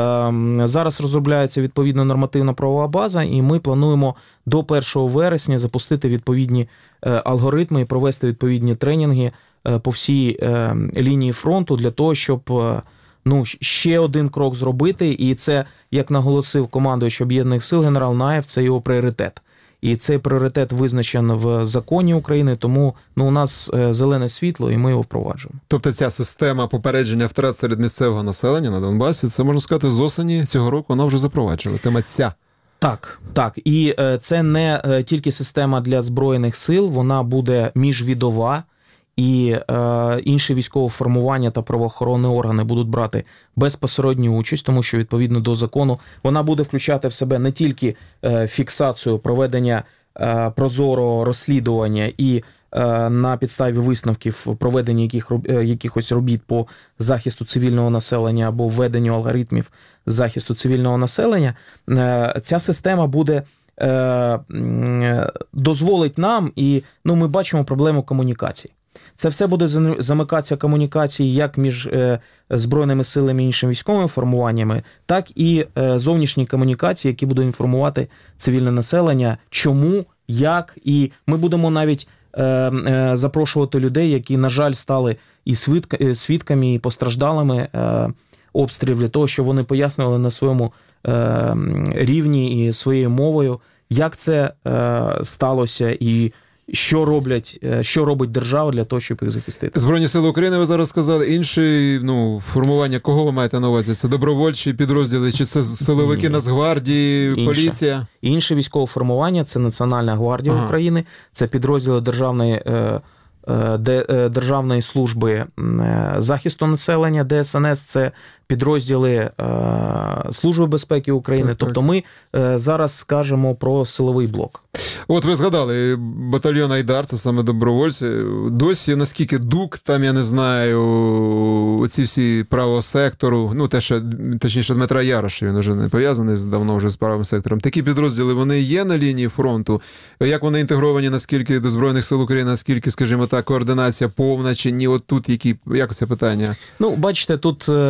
Зараз розробляється відповідна нормативно-правова база, і ми плануємо до першого вересня запустити відповідні алгоритми і провести відповідні тренінги по всій лінії фронту для того, щоб ну, ще один крок зробити. І це, як наголосив командуючий Об'єднаних сил генерал Наєв, це його пріоритет. І цей пріоритет визначений в законі України, тому ну, у нас зелене світло, і ми його впроваджуємо. Тобто ця система попередження втрат серед місцевого населення на Донбасі, це, можна сказати, з осені цього року вона вже запроваджена. Тема ця. Так, так. І це не тільки система для Збройних сил, вона буде міжвідова, і е, інші військові формування та правоохоронні органи будуть брати безпосередню участь, тому що відповідно до закону вона буде включати в себе не тільки е, фіксацію проведення е, прозорого розслідування і е, на підставі висновків проведення яких, е, якихось робіт по захисту цивільного населення або введенню алгоритмів захисту цивільного населення. Е, ця система буде е, е, дозволить нам, і ну, ми бачимо проблему комунікації. Це все буде замикатися комунікації як між е, Збройними силами і іншими військовими формуваннями, так і е, зовнішні комунікації, які будуть інформувати цивільне населення, чому, як. І ми будемо навіть е, е, запрошувати людей, які, на жаль, стали і свідками, і постраждалими е, обстрілів, для того, щоб вони пояснювали на своєму е, рівні і своєю мовою, як це е, сталося і Що роблять, що робить держава для того, щоб їх захистити? Збройні сили України, ви зараз сказали, інші ну, формування, кого ви маєте на увазі? Це добровольчі підрозділи, чи це силовики Ні. Нацгвардії, Інша. поліція? Інше військове формування – це Національна гвардія ага. України, це підрозділи державної, Державної служби захисту населення, Де Ес Ен Ес, це підрозділи Служби безпеки України. Так, тобто так. ми зараз скажемо про силовий блок. От ви згадали батальйон Айдар, це саме добровольці. Досі, наскільки ДУК, там, я не знаю, ці всі правого сектору, ну, те, що, точніше, Дмитра Яроша, він вже не пов'язаний давно вже з правим сектором. Такі підрозділи, вони є на лінії фронту? Як вони інтегровані, наскільки до Збройних сил України, наскільки, скажімо так, координація повна чи ні? От тут які, як це питання? Ну, бачите, тут така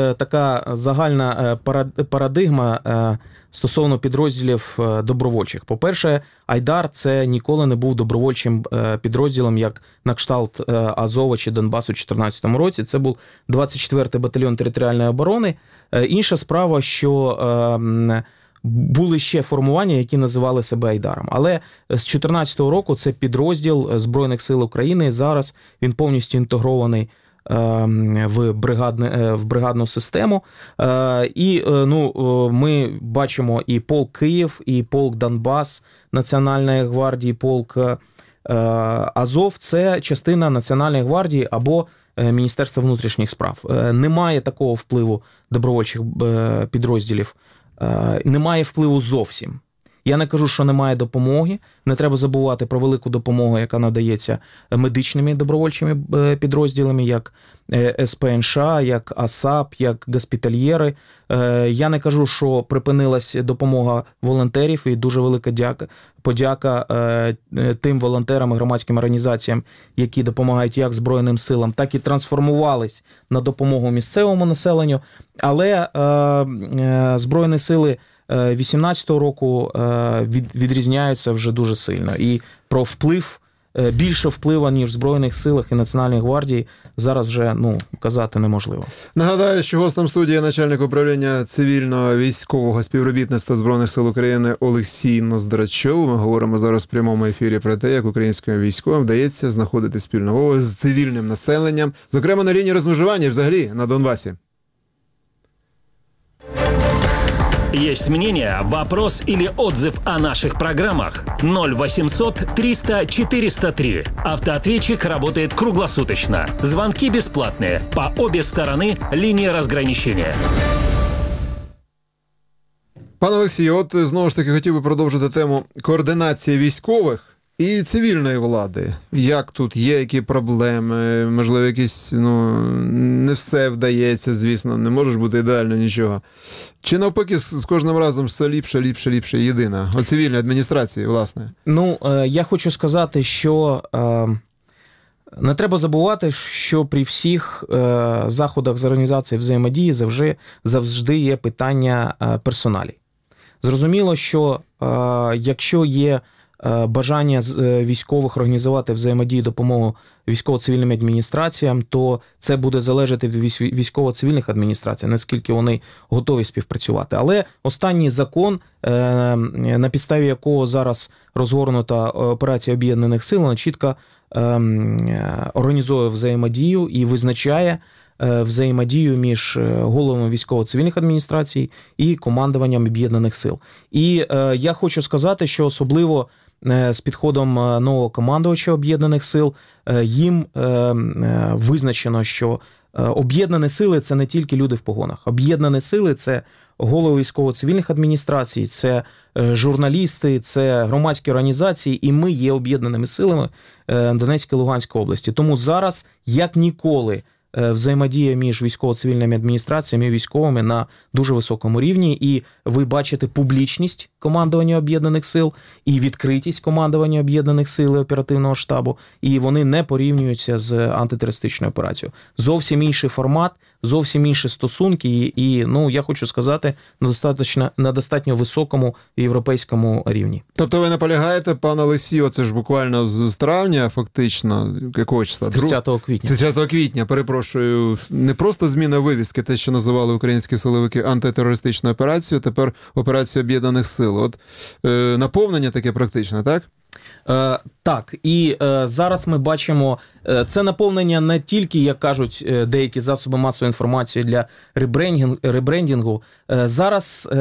така загальна парадигма стосовно підрозділів добровольчих. По-перше, Айдар – це ніколи не був добровольчим підрозділом, як на кшталт Азова чи Донбасу у дві тисячі чотирнадцятому році. Це був двадцять четвертий батальйон територіальної оборони. Інша справа, що були ще формування, які називали себе Айдаром. Але з дві тисячі чотирнадцятого року це підрозділ Збройних сил України. Зараз він повністю інтегрований в, бригадне, в бригадну систему. І ну, ми бачимо і полк Київ, і полк Донбас Національної гвардії, полк Азов – це частина Національної гвардії або Міністерства внутрішніх справ. Немає такого впливу добровольчих підрозділів, немає впливу зовсім. Я не кажу, що немає допомоги, не треба забувати про велику допомогу, яка надається медичними добровольчими підрозділами, як ес пе ен ша, як АСАП, як госпітальєри. Я не кажу, що припинилась допомога волонтерів, і дуже велика дяка, подяка тим волонтерам і громадським організаціям, які допомагають як Збройним силам, так і трансформувались на допомогу місцевому населенню. Але Збройні сили вісімнадцятого року відрізняються вже дуже сильно. І про вплив, більше впливу, ніж в Збройних силах і Національній гвардії, зараз вже ну, казати неможливо. Нагадаю, що гостем студії начальник управління цивільного військового співробітництва Збройних сил України Олексій Ноздрачов. Ми говоримо зараз в прямому ефірі про те, як українським військовим вдається знаходити спільну мову з цивільним населенням, зокрема на лінії розмежування і взагалі на Донбасі. Есть мнение, вопрос или отзыв о наших программах? ноль восемьсот триста четыреста три. Автоответчик работает круглосуточно. Звонки бесплатные. По обе стороны линии разграничения. Пане Олексію, от знову ж таки хотів би продовжити тему координації військових і цивільної влади. Як тут є, які проблеми, можливо, якісь, ну, не все вдається, звісно, не можеш бути ідеально нічого. Чи навпаки, з кожним разом все ліпше, ліпше, ліпше, єдина? У цивільній адміністрації, власне. Ну, я хочу сказати, що не треба забувати, що при всіх заходах з організації взаємодії завжди, завжди є питання персоналій. Зрозуміло, що якщо є бажання військових організувати взаємодію, допомогу військово-цивільним адміністраціям, то це буде залежати від військово-цивільних адміністрацій, наскільки вони готові співпрацювати. Але останній закон, на підставі якого зараз розгорнута операція Об'єднаних Сил, вона чітко організує взаємодію і визначає взаємодію між головами військово-цивільних адміністрацій і командуванням Об'єднаних Сил. І я хочу сказати, що особливо з підходом нового командувача Об'єднаних Сил їм визначено, що Об'єднані Сили – це не тільки люди в погонах. Об'єднані Сили – це голови військово-цивільних адміністрацій, це журналісти, це громадські організації, і ми є об'єднаними силами Донецької і Луганської області. Тому зараз, як ніколи, взаємодія між військово-цивільними адміністраціями і військовими на дуже високому рівні, і ви бачите публічність командування Об'єднаних Сил і відкритість командування Об'єднаних Сил і оперативного штабу, і вони не порівнюються з антитерористичною операцією. Зовсім інший формат, зовсім інші стосунки, і, і ну, я хочу сказати, на достатньо, на достатньо високому європейському рівні. Тобто ви наполягаєте, пане Олексію, це ж буквально з травня, фактично, якого числа? З тридцятого квітня. тридцятого квітня, перепрошую, не просто зміна вивіски, те, що називали українські силовики антитерористичною операцією, тепер операція Об'єднаних Сил. От е, наповнення таке практично, так? Е, так, і е, зараз ми бачимо, е, це наповнення не тільки, як кажуть е, деякі засоби масової інформації для ребрендінг, ребрендінгу, е, зараз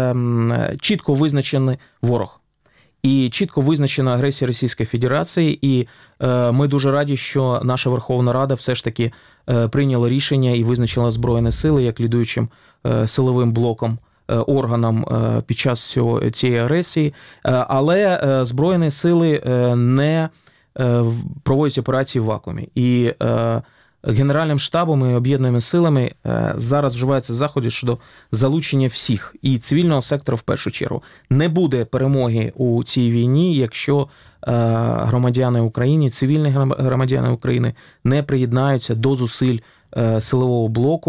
е, чітко визначений ворог. І чітко визначена агресія Російської Федерації, і е, ми дуже раді, що наша Верховна Рада все ж таки е, прийняла рішення і визначила Збройні Сили як лідуючим е, силовим блоком, органам під час цього, цієї агресії, але Збройні Сили не проводять операції в вакуумі. І Генеральним штабом і об'єднаними силами зараз вживаються заходи щодо залучення всіх, і цивільного сектору в першу чергу. Не буде перемоги у цій війні, якщо громадяни України, цивільні громадяни України не приєднаються до зусиль силового блоку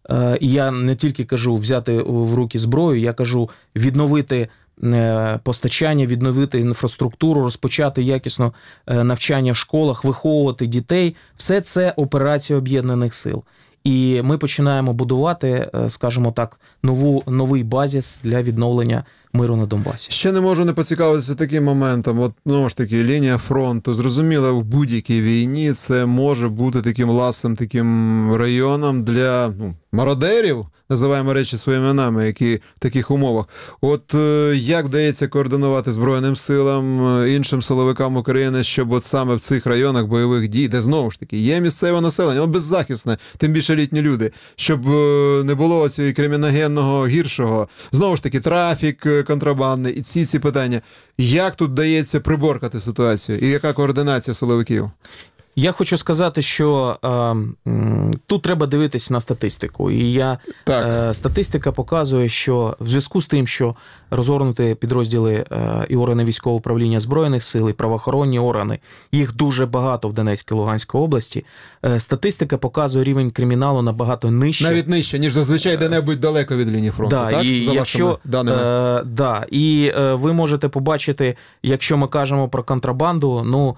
і я не тільки кажу взяти в руки зброю, я кажу відновити постачання, відновити інфраструктуру, розпочати якісно навчання в школах, виховувати дітей. Все це операція Об'єднаних сил. І ми починаємо будувати, скажімо так, нову, новий базис для відновлення миру на Донбасі. Ще не можу не поцікавитися таким моментом. От, ну ж таки, лінія фронту. Зрозуміло, в будь-якій війні це може бути таким ласим, таким районом для ну, мародерів, називаємо речі своїми іменами, які в таких умовах. От е, як вдається координувати Збройним силам, іншим силовикам України, щоб от саме в цих районах бойових дій, де знову ж таки є місцеве населення, воно беззахисне, тим більше літні люди, щоб е, не було цього криміногенного гіршого, знову ж таки, трафік контрабандний і ці ці питання. Як тут вдається приборкати ситуацію і яка координація силовиків? Я хочу сказати, що е, тут треба дивитись на статистику. І я, е, статистика показує, що в зв'язку з тим, що розгорнуті підрозділи е, і органи військового управління Збройних сил, і правоохоронні органи, їх дуже багато в Донецькій і Луганській області, е, статистика показує рівень криміналу набагато нижче. Навіть нижче, ніж зазвичай де-небудь далеко від лінії фронту, да, так? І За якщо, вашими даними? Е, да, і е, ви можете побачити, якщо ми кажемо про контрабанду, ну,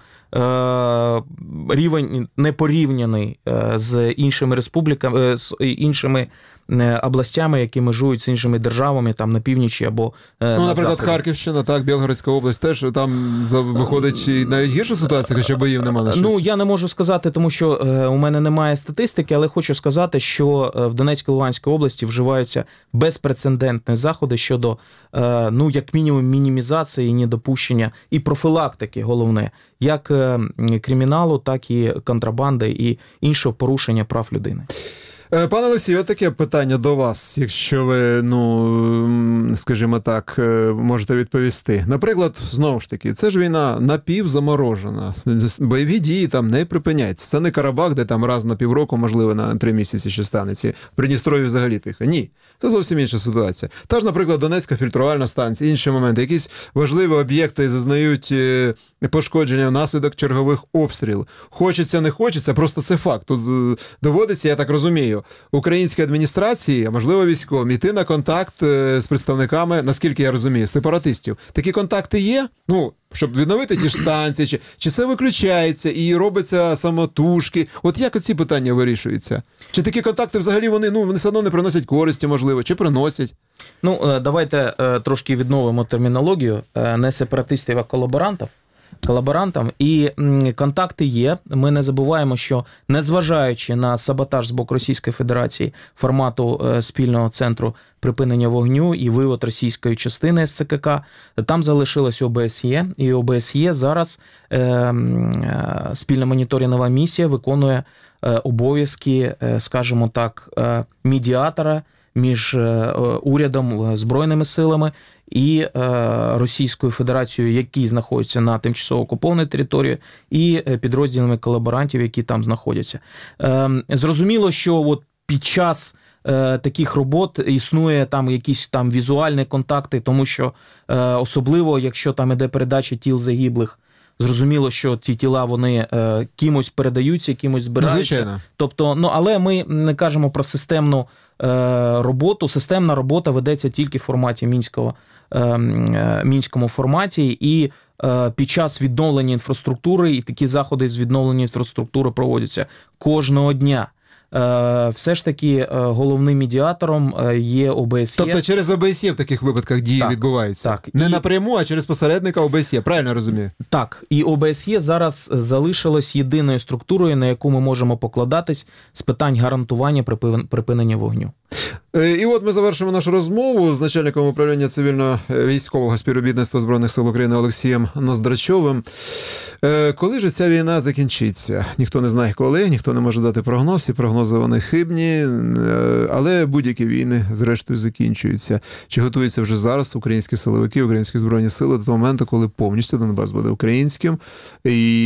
рівень не порівняний з іншими республіками, з іншими областями, які межують з іншими державами там на північі або ну, на наприклад, заході. Харківщина, так, Білгородська область теж, там виходить і навіть гірша ситуація, хоча боїв немає на щастя. Ну, я не можу сказати, тому що у мене немає статистики, але хочу сказати, що в Донецькій і Луганській області вживаються безпрецедентні заходи щодо, ну, як мінімум, мінімізації, недопущення і профілактики, головне, як криміналу, так і контрабанди і іншого порушення прав людини. Пане Олексію, таке питання до вас, якщо ви, ну, скажімо так, можете відповісти. Наприклад, знову ж таки, це ж війна напівзаморожена, бойові дії там не припиняються. Це не Карабах, де там раз на півроку, можливо, на три місяці ще станеться. В Придністров'ї взагалі тихо. Ні, це зовсім інша ситуація. Та ж, наприклад, Донецька фільтрувальна станція, інші моменти. Якісь важливі об'єкти зазнають пошкодження внаслідок чергових обстрілів. Хочеться, не хочеться, просто це факт. Тут доводиться, я так розумію, українській адміністрації, а можливо військовим, йти на контакт з представниками, наскільки я розумію, сепаратистів. Такі контакти є? Ну, щоб відновити ті ж станції, чи, чи це виключається і робиться самотужки? От як ці питання вирішуються? Чи такі контакти взагалі вони, ну, вони все одно не приносять користі, можливо, чи приносять? Ну, давайте трошки відновимо термінологію. Не сепаратистів, а колаборантів. колаборантам, і контакти є. Ми не забуваємо, що незважаючи на саботаж з боку Російської Федерації формату спільного центру припинення вогню і вивод російської частини з ЦКК, там залишилось О Б С Є, і О Б С Є зараз е, спільна моніторингова місія виконує обов'язки, скажімо так, медіатора між урядом, Збройними силами і Російською Федерацією, які знаходяться на тимчасово окупованій території, і підрозділами колаборантів, які там знаходяться. Зрозуміло, що от під час таких робот існує там якісь там візуальні контакти, тому що особливо, якщо там іде передача тіл загиблих, зрозуміло, що ті тіла, вони е, кимось передаються, кимось збираються. Звичайно. Тобто, ну, але ми не кажемо про системну е, роботу. Системна робота ведеться тільки в форматі мінського, е, е, мінському форматі, і е, під час відновлення інфраструктури, і такі заходи з відновлення інфраструктури проводяться кожного дня. Все ж таки головним медіатором є О Б С Є. Тобто через О Б С Є в таких випадках дії так, відбуваються? Так. Не і... напряму, а через посередника О Б С Є, правильно розумію? Так, і О Б С Є зараз залишилось єдиною структурою, на яку ми можемо покладатись з питань гарантування припинення вогню. І от ми завершимо нашу розмову з начальником управління цивільно-військового співробітництва Збройних сил України Олексієм Ноздрачовим. Коли ж ця війна закінчиться? Ніхто не знає коли, ніхто не може дати прогноз, і прогнози вони хибні, але будь-які війни зрештою закінчуються. Чи готуються вже зараз українські силовики, українські Збройні сили до того моменту, коли повністю Донбас буде українським? І,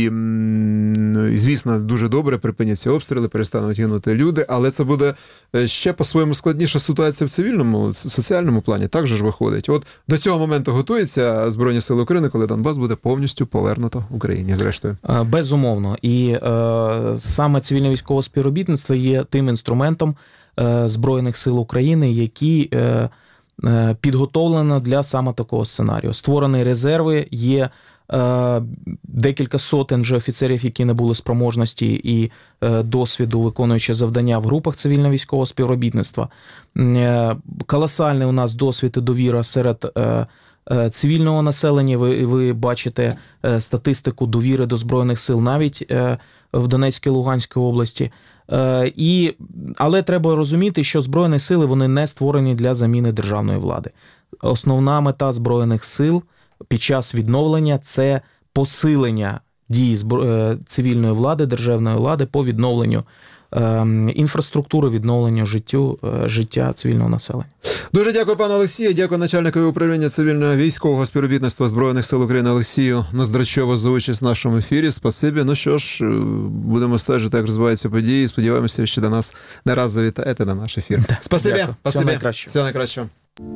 і звісно, дуже добре припиняться обстріли, перестануть гинути люди, але це буде ще по-своєму складніша ситуація в цивільному, соціальному плані, так же ж виходить. От до цього моменту готуються Збройні сили України, коли Донбас буде повністю повернуто Україні, зрештою. Безумовно. І е, саме цивільно-військове співробітництво є тим інструментом, Збройних сил України, які підготовлені для саме такого сценарію. Створені резерви, є декілька сотень вже офіцерів, які набули спроможності і досвіду, виконуючи завдання в групах цивільно-військового співробітництва. Колосальний у нас досвід і довіра серед цивільного населення. Ви, ви бачите статистику довіри до Збройних сил навіть в Донецькій і Луганській області. І, але треба розуміти, що Збройні сили вони не створені для заміни державної влади. Основна мета Збройних сил під час відновлення – це посилення дій цивільної влади, державної влади по відновленню інфраструктури, відновленню життю, життя цивільного населення. Дуже дякую, пане Олексію. Дякую начальникові управління цивільного військового співробітництва Збройних сил України Олексію Ноздрачову за участь в нашому ефірі. Спасибі. Ну що ж, будемо стежити, як розвиваються події. Сподіваємося, що до нас не раз завітаєте на наш ефір. Да. Спасибі. Спасибі. Всього найкращого. Всього найкращого.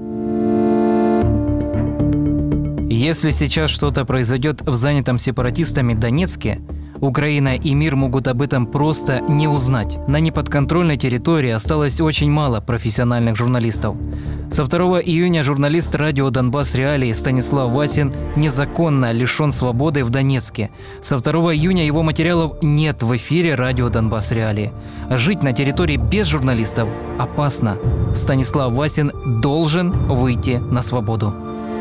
Если сейчас что-то произойдет в занятом сепаратистами Донецке, Украина и мир могут об этом просто не узнать. На неподконтрольной территории осталось очень мало профессиональных журналистов. Со второго июня журналист радио «Донбасс Реалии» Станислав Васин незаконно лишен свободы в Донецке. Со второго июня его материалов нет в эфире радио «Донбасс Реалии». Жить на территории без журналистов опасно. Станислав Васин должен выйти на свободу.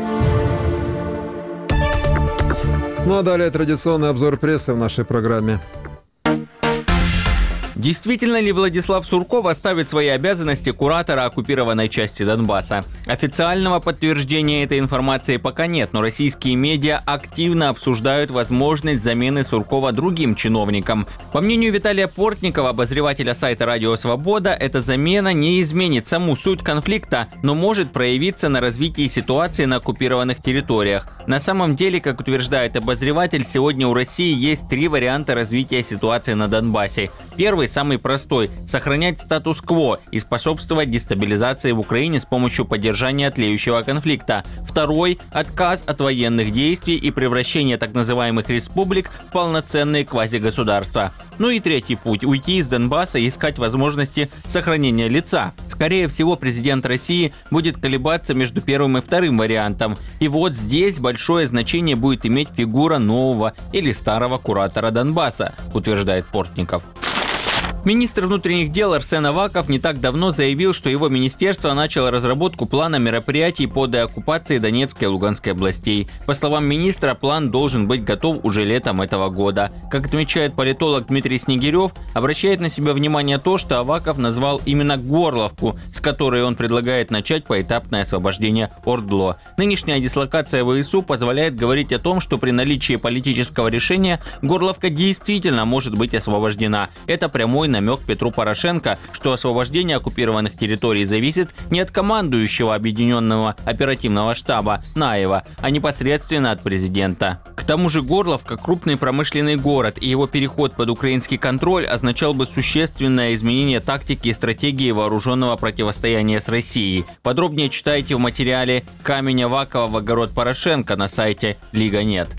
Ну а далее традиционный обзор прессы в нашей программе. Действительно ли Владислав Сурков оставит свои обязанности куратора оккупированной части Донбасса? Официального подтверждения этой информации пока нет, но российские медиа активно обсуждают возможность замены Суркова другим чиновником. По мнению Виталия Портникова, обозревателя сайта «Радио Свобода», эта замена не изменит саму суть конфликта, но может проявиться на развитии ситуации на оккупированных территориях. На самом деле, как утверждает обозреватель, сегодня у России есть три варианта развития ситуации на Донбассе. Первый, самый простой – сохранять статус-кво и способствовать дестабилизации в Украине с помощью поддержания тлеющего конфликта. Второй – отказ от военных действий и превращение так называемых республик в полноценные квазигосударства. Ну и третий путь – уйти из Донбасса и искать возможности сохранения лица. Скорее всего, президент России будет колебаться между первым и вторым вариантом. И вот здесь большое значение будет иметь фигура нового или старого куратора Донбасса, утверждает Портников. Министр внутренних дел Арсен Аваков не так давно заявил, что его министерство начало разработку плана мероприятий по деоккупации Донецкой и Луганской областей. По словам министра, план должен быть готов уже летом этого года. Как отмечает политолог Дмитрий Снегирев, обращает на себя внимание то, что Аваков назвал именно Горловку, с которой он предлагает начать поэтапное освобождение Ордло. Нынешняя дислокация ВСУ позволяет говорить о том, что при наличии политического решения Горловка действительно может быть освобождена. Это прямой намек Петру Порошенко, что освобождение оккупированных территорий зависит не от командующего Объединенного оперативного штаба Наева, а непосредственно от президента. К тому же Горловка – крупный промышленный город, и его переход под украинский контроль означал бы существенное изменение тактики и стратегии вооруженного противостояния с Россией. Подробнее читайте в материале «Камень Авакова в огород Порошенко» на сайте Лига нет.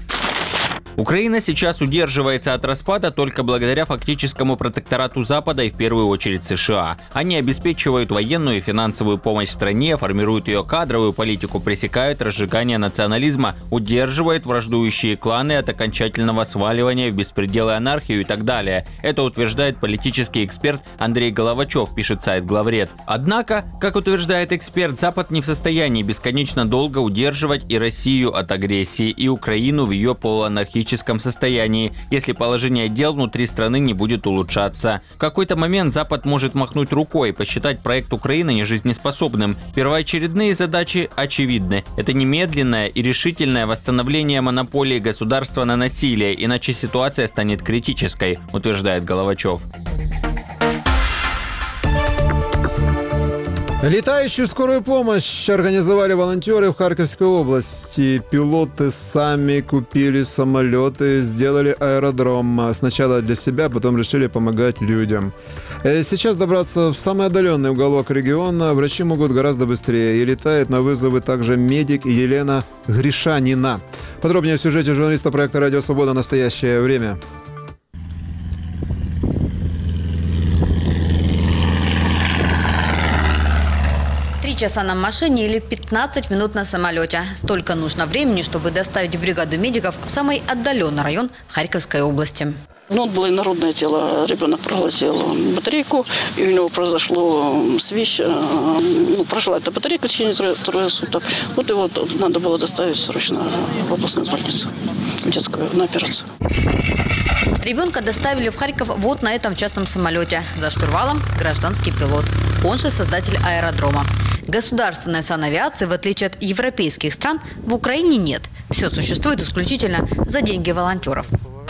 Украина сейчас удерживается от распада только благодаря фактическому протекторату Запада и в первую очередь США. Они обеспечивают военную и финансовую помощь стране, формируют ее кадровую политику, пресекают разжигание национализма, удерживают враждующие кланы от окончательного сваливания в беспредел и анархию и так далее. Это утверждает политический эксперт Андрей Головачев, пишет сайт Главред. Однако, как утверждает эксперт, Запад не в состоянии бесконечно долго удерживать и Россию от агрессии, и Украину в ее полуанархическом состоянии, если положение дел внутри страны не будет улучшаться. В какой-то момент Запад может махнуть рукой и посчитать проект Украины нежизнеспособным. Первоочередные задачи очевидны. Это немедленное и решительное восстановление монополии государства на насилие, иначе ситуация станет критической, утверждает Головачев. Летающую скорую помощь организовали волонтеры в Харьковской области. Пилоты сами купили самолеты, сделали аэродром. Сначала для себя, потом решили помогать людям. Сейчас добраться в самый отдаленный уголок региона врачи могут гораздо быстрее. И летает на вызовы также медик Елена Гришанина. Подробнее в сюжете журналиста проекта «Радио Свобода. Настоящее время». Три часа на машине или пятнадцать минут на самолете. Столько нужно времени, чтобы доставить бригаду медиков в самый отдаленный район Харьковской области. Ну, вот было инородное тело, ребенок проглотил батарейку, и у него произошло свищ, ну, прошла эта батарейка в течение трое, трое суток. Вот его надо было доставить срочно в областную больницу, в детскую, на операцию. Ребенка доставили в Харьков вот на этом частном самолете. За штурвалом гражданский пилот, он же создатель аэродрома. Государственной санавиации, в отличие от европейских стран, в Украине нет. Все существует исключительно за деньги волонтеров.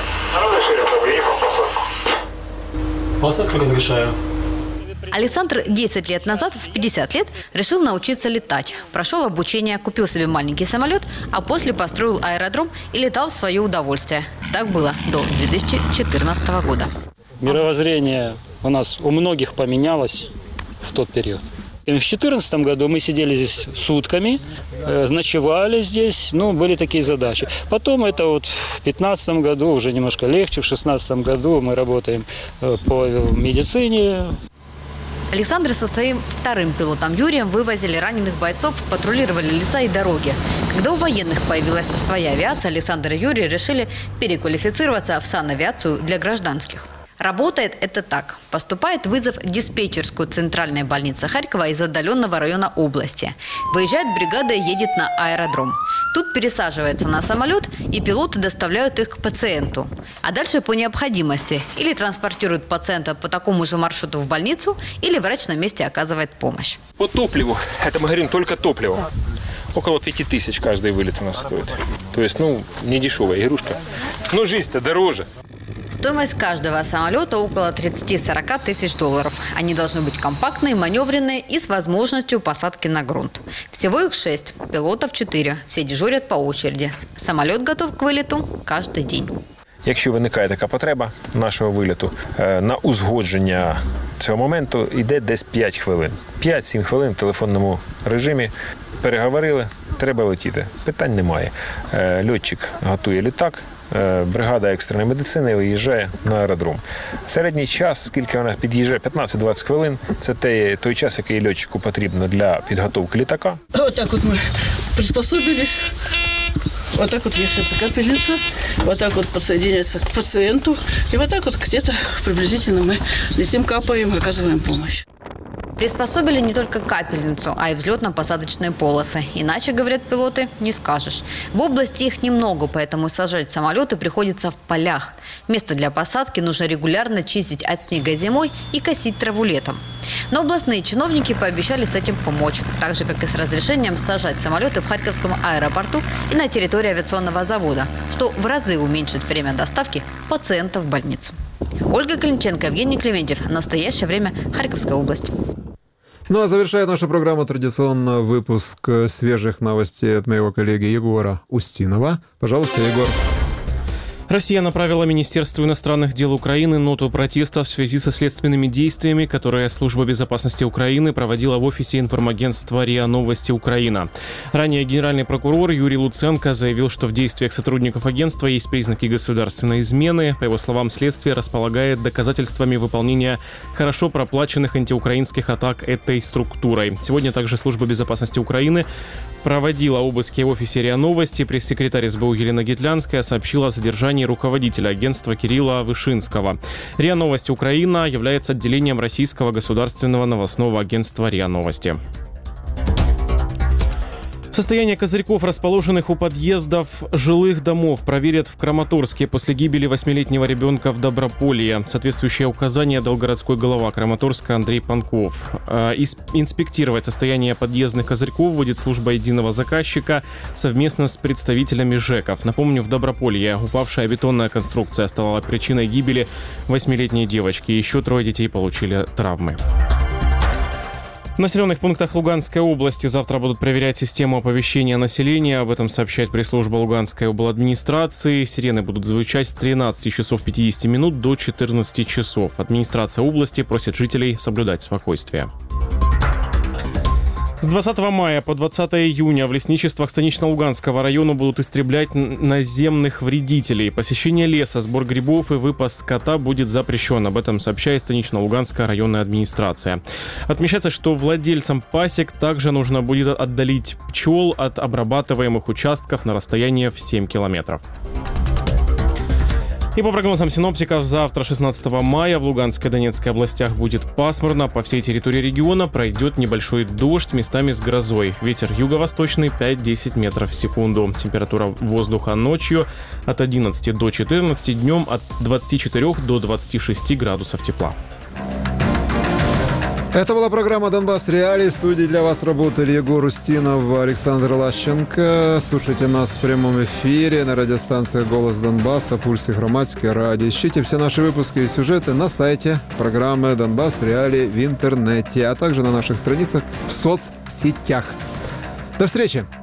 Посадку разрешаю. Александр десять лет назад, в пятьдесят лет, решил научиться летать. Прошел обучение, купил себе маленький самолет, а после построил аэродром и летал в свое удовольствие. Так было до две тысячи четырнадцатого года. Мировоззрение у нас у многих поменялось в тот период. И в две тысячи четырнадцатом году мы сидели здесь сутками, э, ночевали здесь, ну, были такие задачи. Потом это вот в две тысячи пятнадцатом году уже немножко легче, в две тысячи шестнадцатом году мы работаем э, по медицине. Александр со своим вторым пилотом Юрием вывозили раненых бойцов, патрулировали леса и дороги. Когда у военных появилась своя авиация, Александр и Юрий решили переквалифицироваться в санавиацию для гражданских. Работает это так. Поступает вызов в диспетчерскую центральной больницы Харькова из отдаленного района области. Выезжает бригада и едет на аэродром. Тут пересаживается на самолет, и пилоты доставляют их к пациенту. А дальше по необходимости или транспортируют пациента по такому же маршруту в больницу, или врач на месте оказывает помощь. По топливу, это мы говорим только топливо, около пяти тысяч каждый вылет у нас стоит. То есть, ну, не дешевая игрушка. Но жизнь-то дороже. Стоимость каждого самолета около тридцать-сорок тысяч долларов. Они должны быть компактные, маневренные и с возможностью посадки на грунт. Всего их шесть, пилотов четыре. Все дежурят по очереди. Самолет готов к вилету каждый день. Якщо виникає така потреба нашого виліту, на узгодження цього моменту йде десь п'ять хвилин. п'ять-сім хвилин в телефонному режимі. Переговорили, треба летіти. Питань немає. Льотчик готує літак. Бригада екстреної медицини виїжджає на аеродром. Середній час, скільки вона під'їжджає, п'ятнадцять-двадцять хвилин, це той, той час, який льотчику потрібно для підготовки літака. Вот так вот мы приспособились. Вот так вот вешается капельница, вот так вот подсоединяется к пациенту. И вот так вот где-то приблизительно мы летим, капаем, оказываем помощь. Приспособили не только капельницу, а и взлетно-посадочные полосы. Иначе, говорят пилоты, не скажешь. В области их немного, поэтому сажать самолеты приходится в полях. Место для посадки нужно регулярно чистить от снега зимой и косить траву летом. Но областные чиновники пообещали с этим помочь. Так же, как и с разрешением сажать самолеты в Харьковском аэропорту и на территории авиационного завода, что в разы уменьшит время доставки пациентов в больницу. Ольга Клинченко, Евгений Клементьев. Настоящее время. Харьковская область. Ну а завершает нашу программу традиционно выпуск свежих новостей от моего коллеги Егора Устинова. Пожалуйста, Егор. Россия направила Министерству иностранных дел Украины ноту протеста в связи со следственными действиями, которые Служба безопасности Украины проводила в офисе информагентства РИА Новости Украина. Ранее генеральный прокурор Юрий Луценко заявил, что в действиях сотрудников агентства есть признаки государственной измены. По его словам, следствие располагает доказательствами выполнения хорошо проплаченных антиукраинских атак этой структурой. Сегодня также Служба безопасности Украины проводила обыски в офисе РИА Новости. Пресс-секретарь СБУ Елена Гитлянская сообщила о задержании руководителя агентства Кирилла Вышинского. РИА Новости Украина является отделением российского государственного новостного агентства РИА Новости. Состояние козырьков, расположенных у подъездов жилых домов, проверят в Краматорске после гибели восьмилетнего ребенка в Доброполье. Соответствующее указание дал городской глава Краматорска Андрей Панков. Инспектировать состояние подъездных козырьков будет служба единого заказчика совместно с представителями ЖЭКов. Напомню, в Доброполье упавшая бетонная конструкция стала причиной гибели восьмилетней девочки. Еще трое детей получили травмы. В населенных пунктах Луганской области завтра будут проверять систему оповещения населения. Об этом сообщает пресс-служба Луганской обладминистрации. Сирены будут звучать с тринадцати часов пятидесяти минут до четырнадцати часов. Администрация области просит жителей соблюдать спокойствие. С двадцатого мая по двадцатое июня в лесничествах Станично-Луганского района будут истреблять наземных вредителей. Посещение леса, сбор грибов и выпас скота будет запрещен. Об этом сообщает Станично-Луганская районная администрация. Отмечается, что владельцам пасек также нужно будет отдалить пчел от обрабатываемых участков на расстояние в семь километров. И по прогнозам синоптиков, завтра, шестнадцатого мая, в Луганской и Донецкой областях будет пасмурно. По всей территории региона пройдет небольшой дождь, местами с грозой. Ветер юго-восточный пять-десять метров в секунду. Температура воздуха ночью от одиннадцати до четырнадцати, днем от двадцати четырёх до двадцати шести градусов тепла. Это была программа «Донбасс Реалии». В студии для вас работали Егор Устинов, Александр Лащенко. Слушайте нас в прямом эфире на радиостанциях «Голос Донбасса», «Пульсе Громадское радио». Ищите все наши выпуски и сюжеты на сайте программы «Донбасс Реалии» в интернете, а также на наших страницах в соцсетях. До встречи!